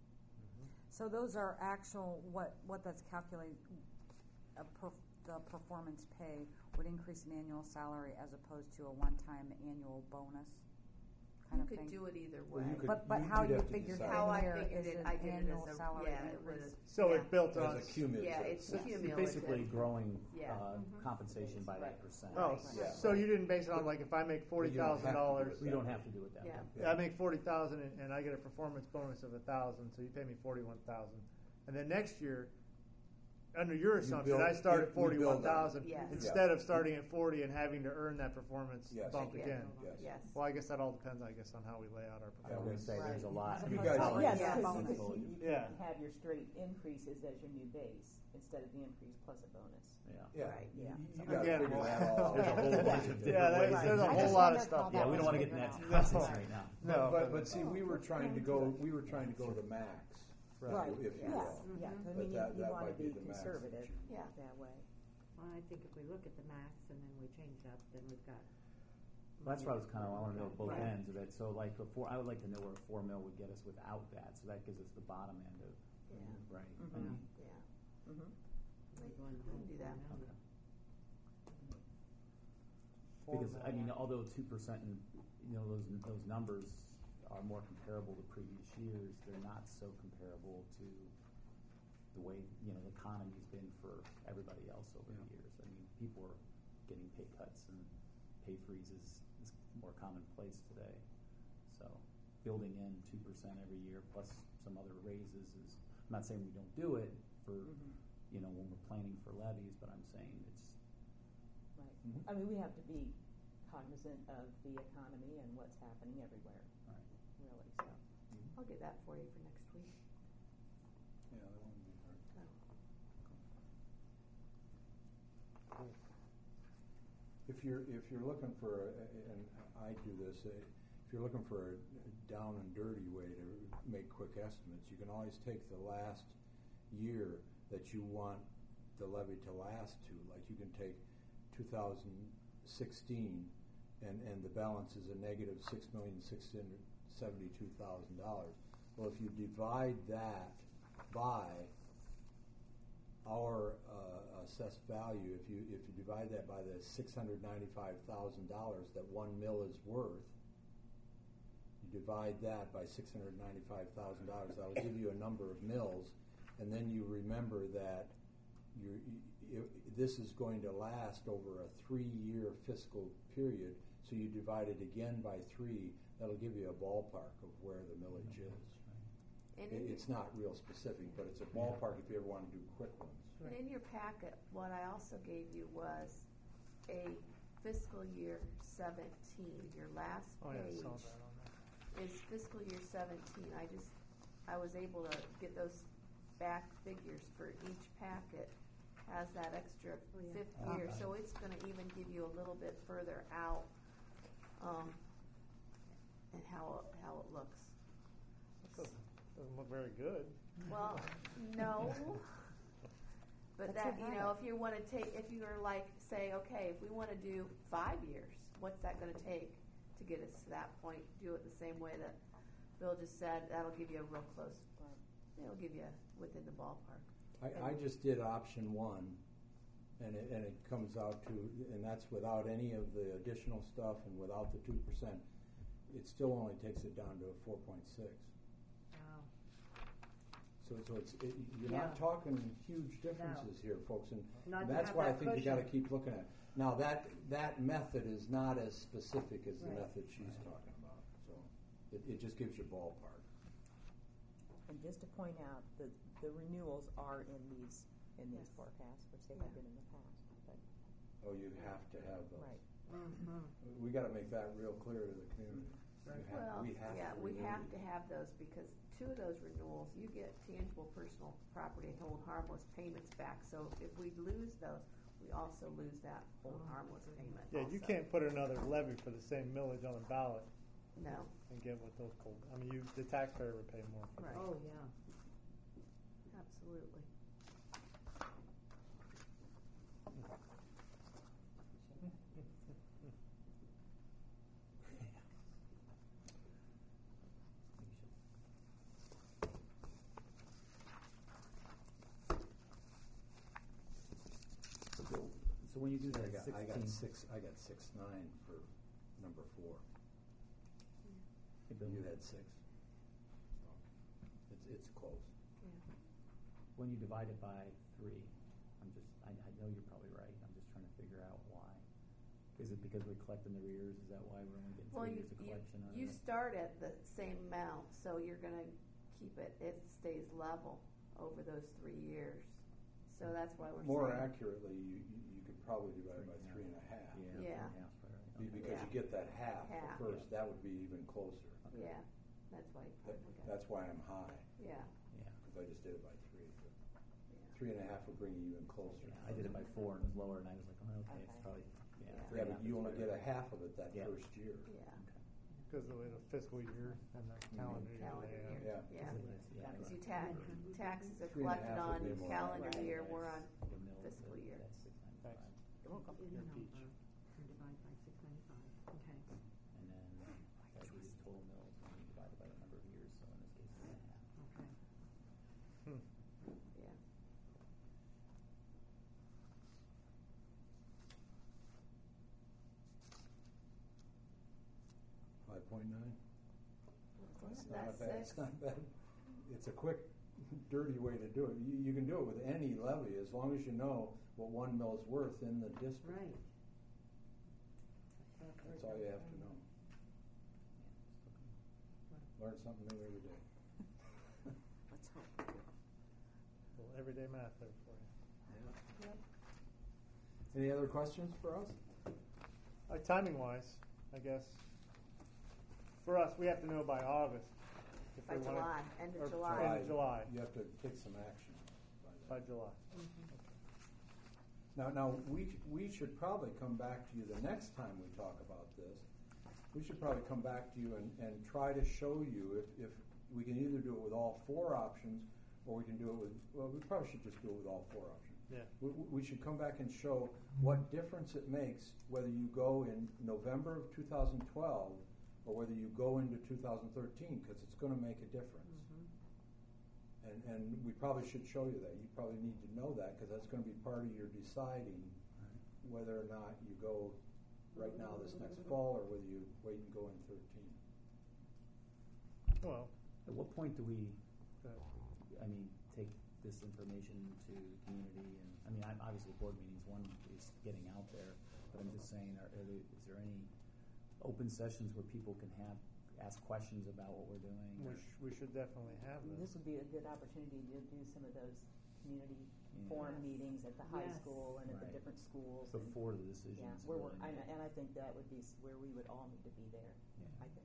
So those are actual, what, what that's calculated, a per, the performance pay would increase an annual salary as opposed to a one-time annual bonus kind You of could thing? do it either Well, way. you could- But, but you'd how you have to figured decide. How in I there figured is it, an I did it annual as a, salary yeah, it increase. was. So yeah. it built on. As a cumulative. Yeah, it's It's cumulative. basically growing Yeah. uh, Mhm. compensation by Right. that percent. Oh, Right. Yeah. so you didn't base it on like if I make forty You don't have thousand to dollars, do We don't have to do it that Yeah. way. I make forty thousand and, and I get a performance bonus of a thousand, so you pay me forty-one thousand. And then next year, under your You assumption, build- I start you- at you build forty-one thousand on it. Yes. instead of starting at forty and having to earn that performance Yes. bump Yeah. again. Yes. Yes. Well, I guess that all depends, I guess, on how we lay out our I would performance. say there's a Right. lot. As You opposed guys to are- Yes, Yeah. because bonus. you, you Yeah. can have your straight increases as your new base instead of the increase plus a bonus. Yeah. Yeah. Right. You- Yeah. You, you So- gotta Again, figure well- that all out. There's a whole bunch of Yeah, different there's, ways. there's a I whole just lot of wondered stuff. how Yeah, that we don't was want to get in figured that out. process No. right now. No. But, but see, we were trying to go, we were trying to go the max, Right. if you Yeah, will. yeah, I But mean, you, that- you that wanna might be be the max. conservative Yeah. that way. Well, I think if we look at the max and then we change it up, then we've got. Well, that's what I was kind of, I want to know both Right. ends of it. So like before, I would like to know where a four mil would get us without that. So that gives us the bottom end of, Yeah. right? Mhm. I mean, Yeah. Mm-hmm. We can do that. okay. Four Because, I mil. mean, although two percent and, you know, those, those numbers are more comparable to previous years, they're not so comparable to the way, you know, the economy's been for everybody else over the years. I mean, people are getting pay cuts and pay freezes is more commonplace today. So building in two percent every year plus some other raises is, I'm not saying we don't do it for, Mhm. you know, when we're planning for levies, but I'm saying it's, Right. Mhm. I mean, we have to be cognizant of the economy and what's happening everywhere, right. really, so. I'll get that for you for next week. Yeah, that wouldn't be hard. If you're, if you're looking for, a- and I do this, uh, if you're looking for a down and dirty way to make quick estimates, you can always take the last year that you want the levy to last to. Like you can take two thousand sixteen and, and the balance is a negative six million six hundred seventy-two thousand dollars. Well, if you divide that by our uh, assessed value, if you if you divide that by the six hundred ninety-five thousand dollars that one mill is worth, you divide that by six hundred ninety-five thousand dollars. That'll give you a number of mills, and then you remember that you're, you, this is going to last over a three-year fiscal period. So you divide it again by three, that'll give you a ballpark of where the millage is. And It, in, it's not real specific, but it's a ballpark if you ever want to do quick ones. and in your packet, what I also gave you was a fiscal year seventeen. Your last Oh, yeah, I page saw that on there. is fiscal year seventeen. I just, I was able to get those back figures for each packet. Has that extra Oh, yeah. fifth Ah. year, so it's gonna even give you a little bit further out, um, and how, it- how it looks. Doesn't, doesn't look very good. Well, no. But That's that, your you know, if you wanna take, if you are like, say, okay, if we wanna do five years, what's that gonna take to get us to that point? Do it the same way that Bill just said, that'll give you a real close, it'll give you within the ballpark. I, I just did option one, and it, and it comes out to, and that's without any of the additional stuff and without the two percent. It still only takes it down to a four point six. Wow. So, so it's, it, you're Yeah. not talking huge differences here, folks, and Not and to that's have why I that think you gotta cushion. keep looking at it. Now, that, that method is not as specific as the Right. method she's talking about, so it, it just gives you ballpark. And just to point out, the, the renewals are in these, in these Yes. forecasts, which they have Yeah. been in the past, but, Oh, you have to have those. right. Mm-hmm. We gotta make that real clear to the community. You have- Well, we have yeah, to we renew have these. to have those because two of those renewals, you get tangible personal property and hold harmless payments back. So if we lose those, we also lose that hold harmless payment. Yeah, you also. can't put another levy for the same millage on the ballot No, and get what those pulled. I mean, you, the taxpayer would pay more for Right. that. Oh, yeah. absolutely. So Bill, so when you do I that got, I got sixteen, six, I got six nine for number four. Hey, Bill, You had six. It's, it's close. Yeah. when you divide it by three, I'm just, I, I know you're probably right, I'm just trying to figure out why. Is it because we're collecting the rears, is that why we're only getting Well, three you, years of you, collection on you it? start at the same amount, so you're gonna keep it, it stays level over those three years. So that's why we're saying. More accurately, you, you you could probably divide by three and a half. Yeah, Yeah. three and a half's probably right. Be- Okay. Because Yeah. you get that half Half. at first, that would be even closer. Okay. Yeah, that's why you That, probably got. that's why I'm high, Yeah, Yeah. because I just did it by three. But yeah. Three and a half would bring you even closer. Yeah, I did it by four and it was lower, and I was like, oh, okay, it's Okay. probably, yeah. Yeah. three Yeah, and a but half you is only better. get a half of it that Yeah. first year. Yeah. Okay. Because of the way the fiscal year and the calendar year Calendar they have. year, Yeah. yeah. Is it- is- yeah, Because right. you tax, taxes are Three and a collected half would on be more calendar accurate. year, we're on The mill, fiscal the- year. that's six ninety-five. Thanks. You're welcome. Your peach. And divide by six ninety-five, okay. And then that is total mills, and you divide it by the number of years, so in this case, three and a half. Okay. Hmm. Yeah. Five point nine? It's That's not bad, six. it's not bad. It's a quick, dirty way to do it. You, you can do it with any levy, as long as you know what one mill's worth in the district. Right. That's all you have to know. Learn something new every day. Let's hope. Little everyday math there for you. Any other questions for us? Uh, timing wise, I guess, for us, we have to know by August. if By we wanna- July, end or of July. End of July, You have to take some action by by then. July. Now, now, we, we should probably come back to you the next time we talk about this. We should probably come back to you and, and try to show you if, if we can either do it with all four options, or we can do it with, well, we probably should just do it with all four options. Yeah. We, we should come back and show what difference it makes whether you go in November of two thousand twelve or whether you go into two thousand thirteen, because it's going to make a difference. And, and we probably should show you that. You probably need to know that, because that's going to be part of your deciding whether or not you go right now this next fall, or whether you wait and go in thirteen. Well, At what point do we, uh, I mean, take this information to the community? And I mean, I'm, obviously board meetings, one is getting out there, but I'm just saying, are, are there, is there any open sessions where people can have, ask questions about what we're doing. We, sh- we should definitely have And this. this would be a good opportunity to do some of those community Yeah. forum Yes. meetings at the high Yes. school and at the Right. different schools. and- Before the decisions. Yeah, are where we're, really and, made. and I think that would be s- where we would all need to be there, Yeah. I think.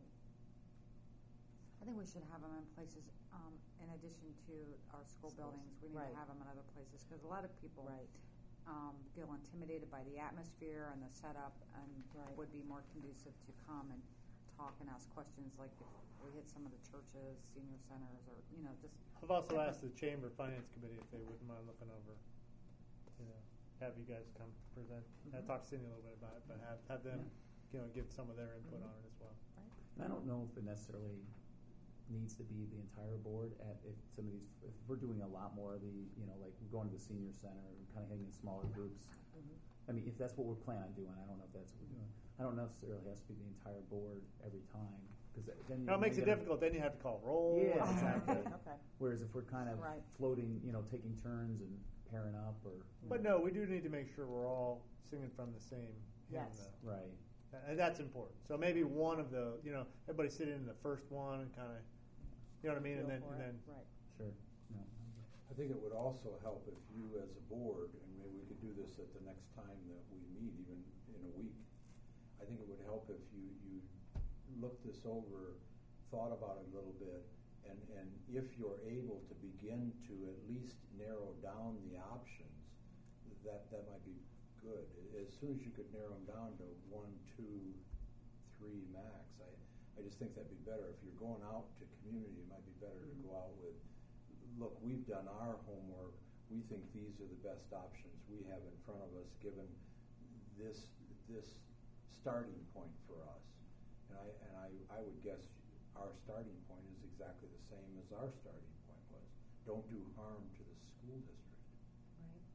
I think we should have them in places, um, in addition to our school Schools. buildings, we need Right. to have them in other places, because a lot of people Right. um, feel intimidated by the atmosphere and the setup, and Right. would be more conducive to come and talk and ask questions, like if we hit some of the churches, senior centers, or, you know, just. I've also asked the Chamber Finance Committee if they wouldn't mind looking over, you know, have you guys come present. I Mhm. talked to Cindy a little bit about it, but have, have them, you know, give some of their input Mhm. on it as well. And I don't know if it necessarily needs to be the entire board. At, if some of these, if we're doing a lot more of the, you know, like we're going to the senior center and kind of hitting in smaller groups. Mhm. I mean, if that's what we're planning on doing, I don't know if that's what we're doing. I don't necessarily have to be the entire board every time, because then. Now, it makes it you're gonna- difficult, then you have to call roll. Yeah, and- exactly. Okay. Whereas if we're kind of Right. floating, you know, taking turns and pairing up or. But no, we do need to make sure we're all singing from the same hymn, Yes. though. Right. And that's important. So maybe one of the, you know, everybody sit in the first one and kind of, you know what I mean, and Feel then, for and it. then, Right. Sure. No. I think it would also help if you as a board, and maybe we could do this at the next time that we meet, even in a week. I think it would help if you, you looked this over, thought about it a little bit, and, and if you're able to begin to at least narrow down the options, that, that might be good. As soon as you could narrow them down to one, two, three max, I, I just think that'd be better. If you're going out to community, it might be better to go out with, look, we've done our homework. We think these are the best options we have in front of us, given this this starting point for us. And I and I, I would guess our starting point is exactly the same as our starting point was. Don't do harm to the school district. Right.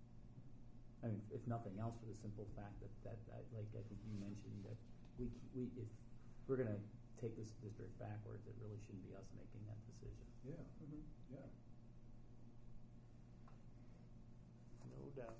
I mean, if nothing else, for the simple fact that, that, that like I think you mentioned, that we, c- we if we're going to take this district backwards, it really shouldn't be us making that decision. Yeah, Mhm. yeah. no doubt.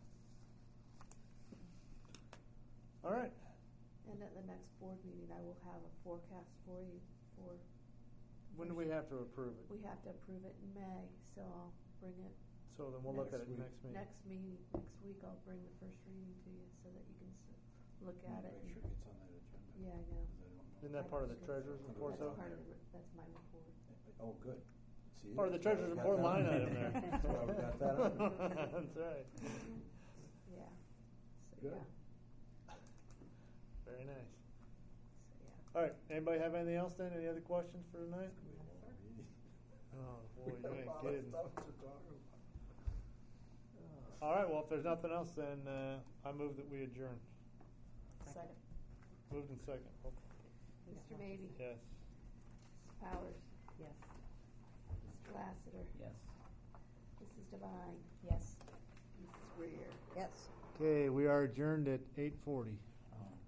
All right. And at the next board meeting, I will have a forecast for you for, When do we have to approve it? we have to approve it in May, so I'll bring it So then we'll look at it Next week. next meeting. next meeting, next week I'll bring the first reading to you so that you can s- look at it. Make sure it gets on that agenda. Yeah, I know. 'Cause I don't know. Isn't that part of the treasurer's That's report, though? That's part of the, that's my report. Oh, good. See, Part of the that's why treasurer's we got report that line on. item there. That's why we got that on. That's right. Yeah. So, Good. yeah. Very nice. So, yeah. All right. Anybody have anything else then? Any other questions for tonight? Oh, boy, you ain't kidding. All right. Well, if there's nothing else, then uh, I move that we adjourn. Second. Moved in second. Oh, Mister Maybe, yes. Miz Powers, Yes. Mister Lassiter, Yes. Missus Devine, Yes. Missus Greer. Yes. Okay, we are adjourned at eight forty.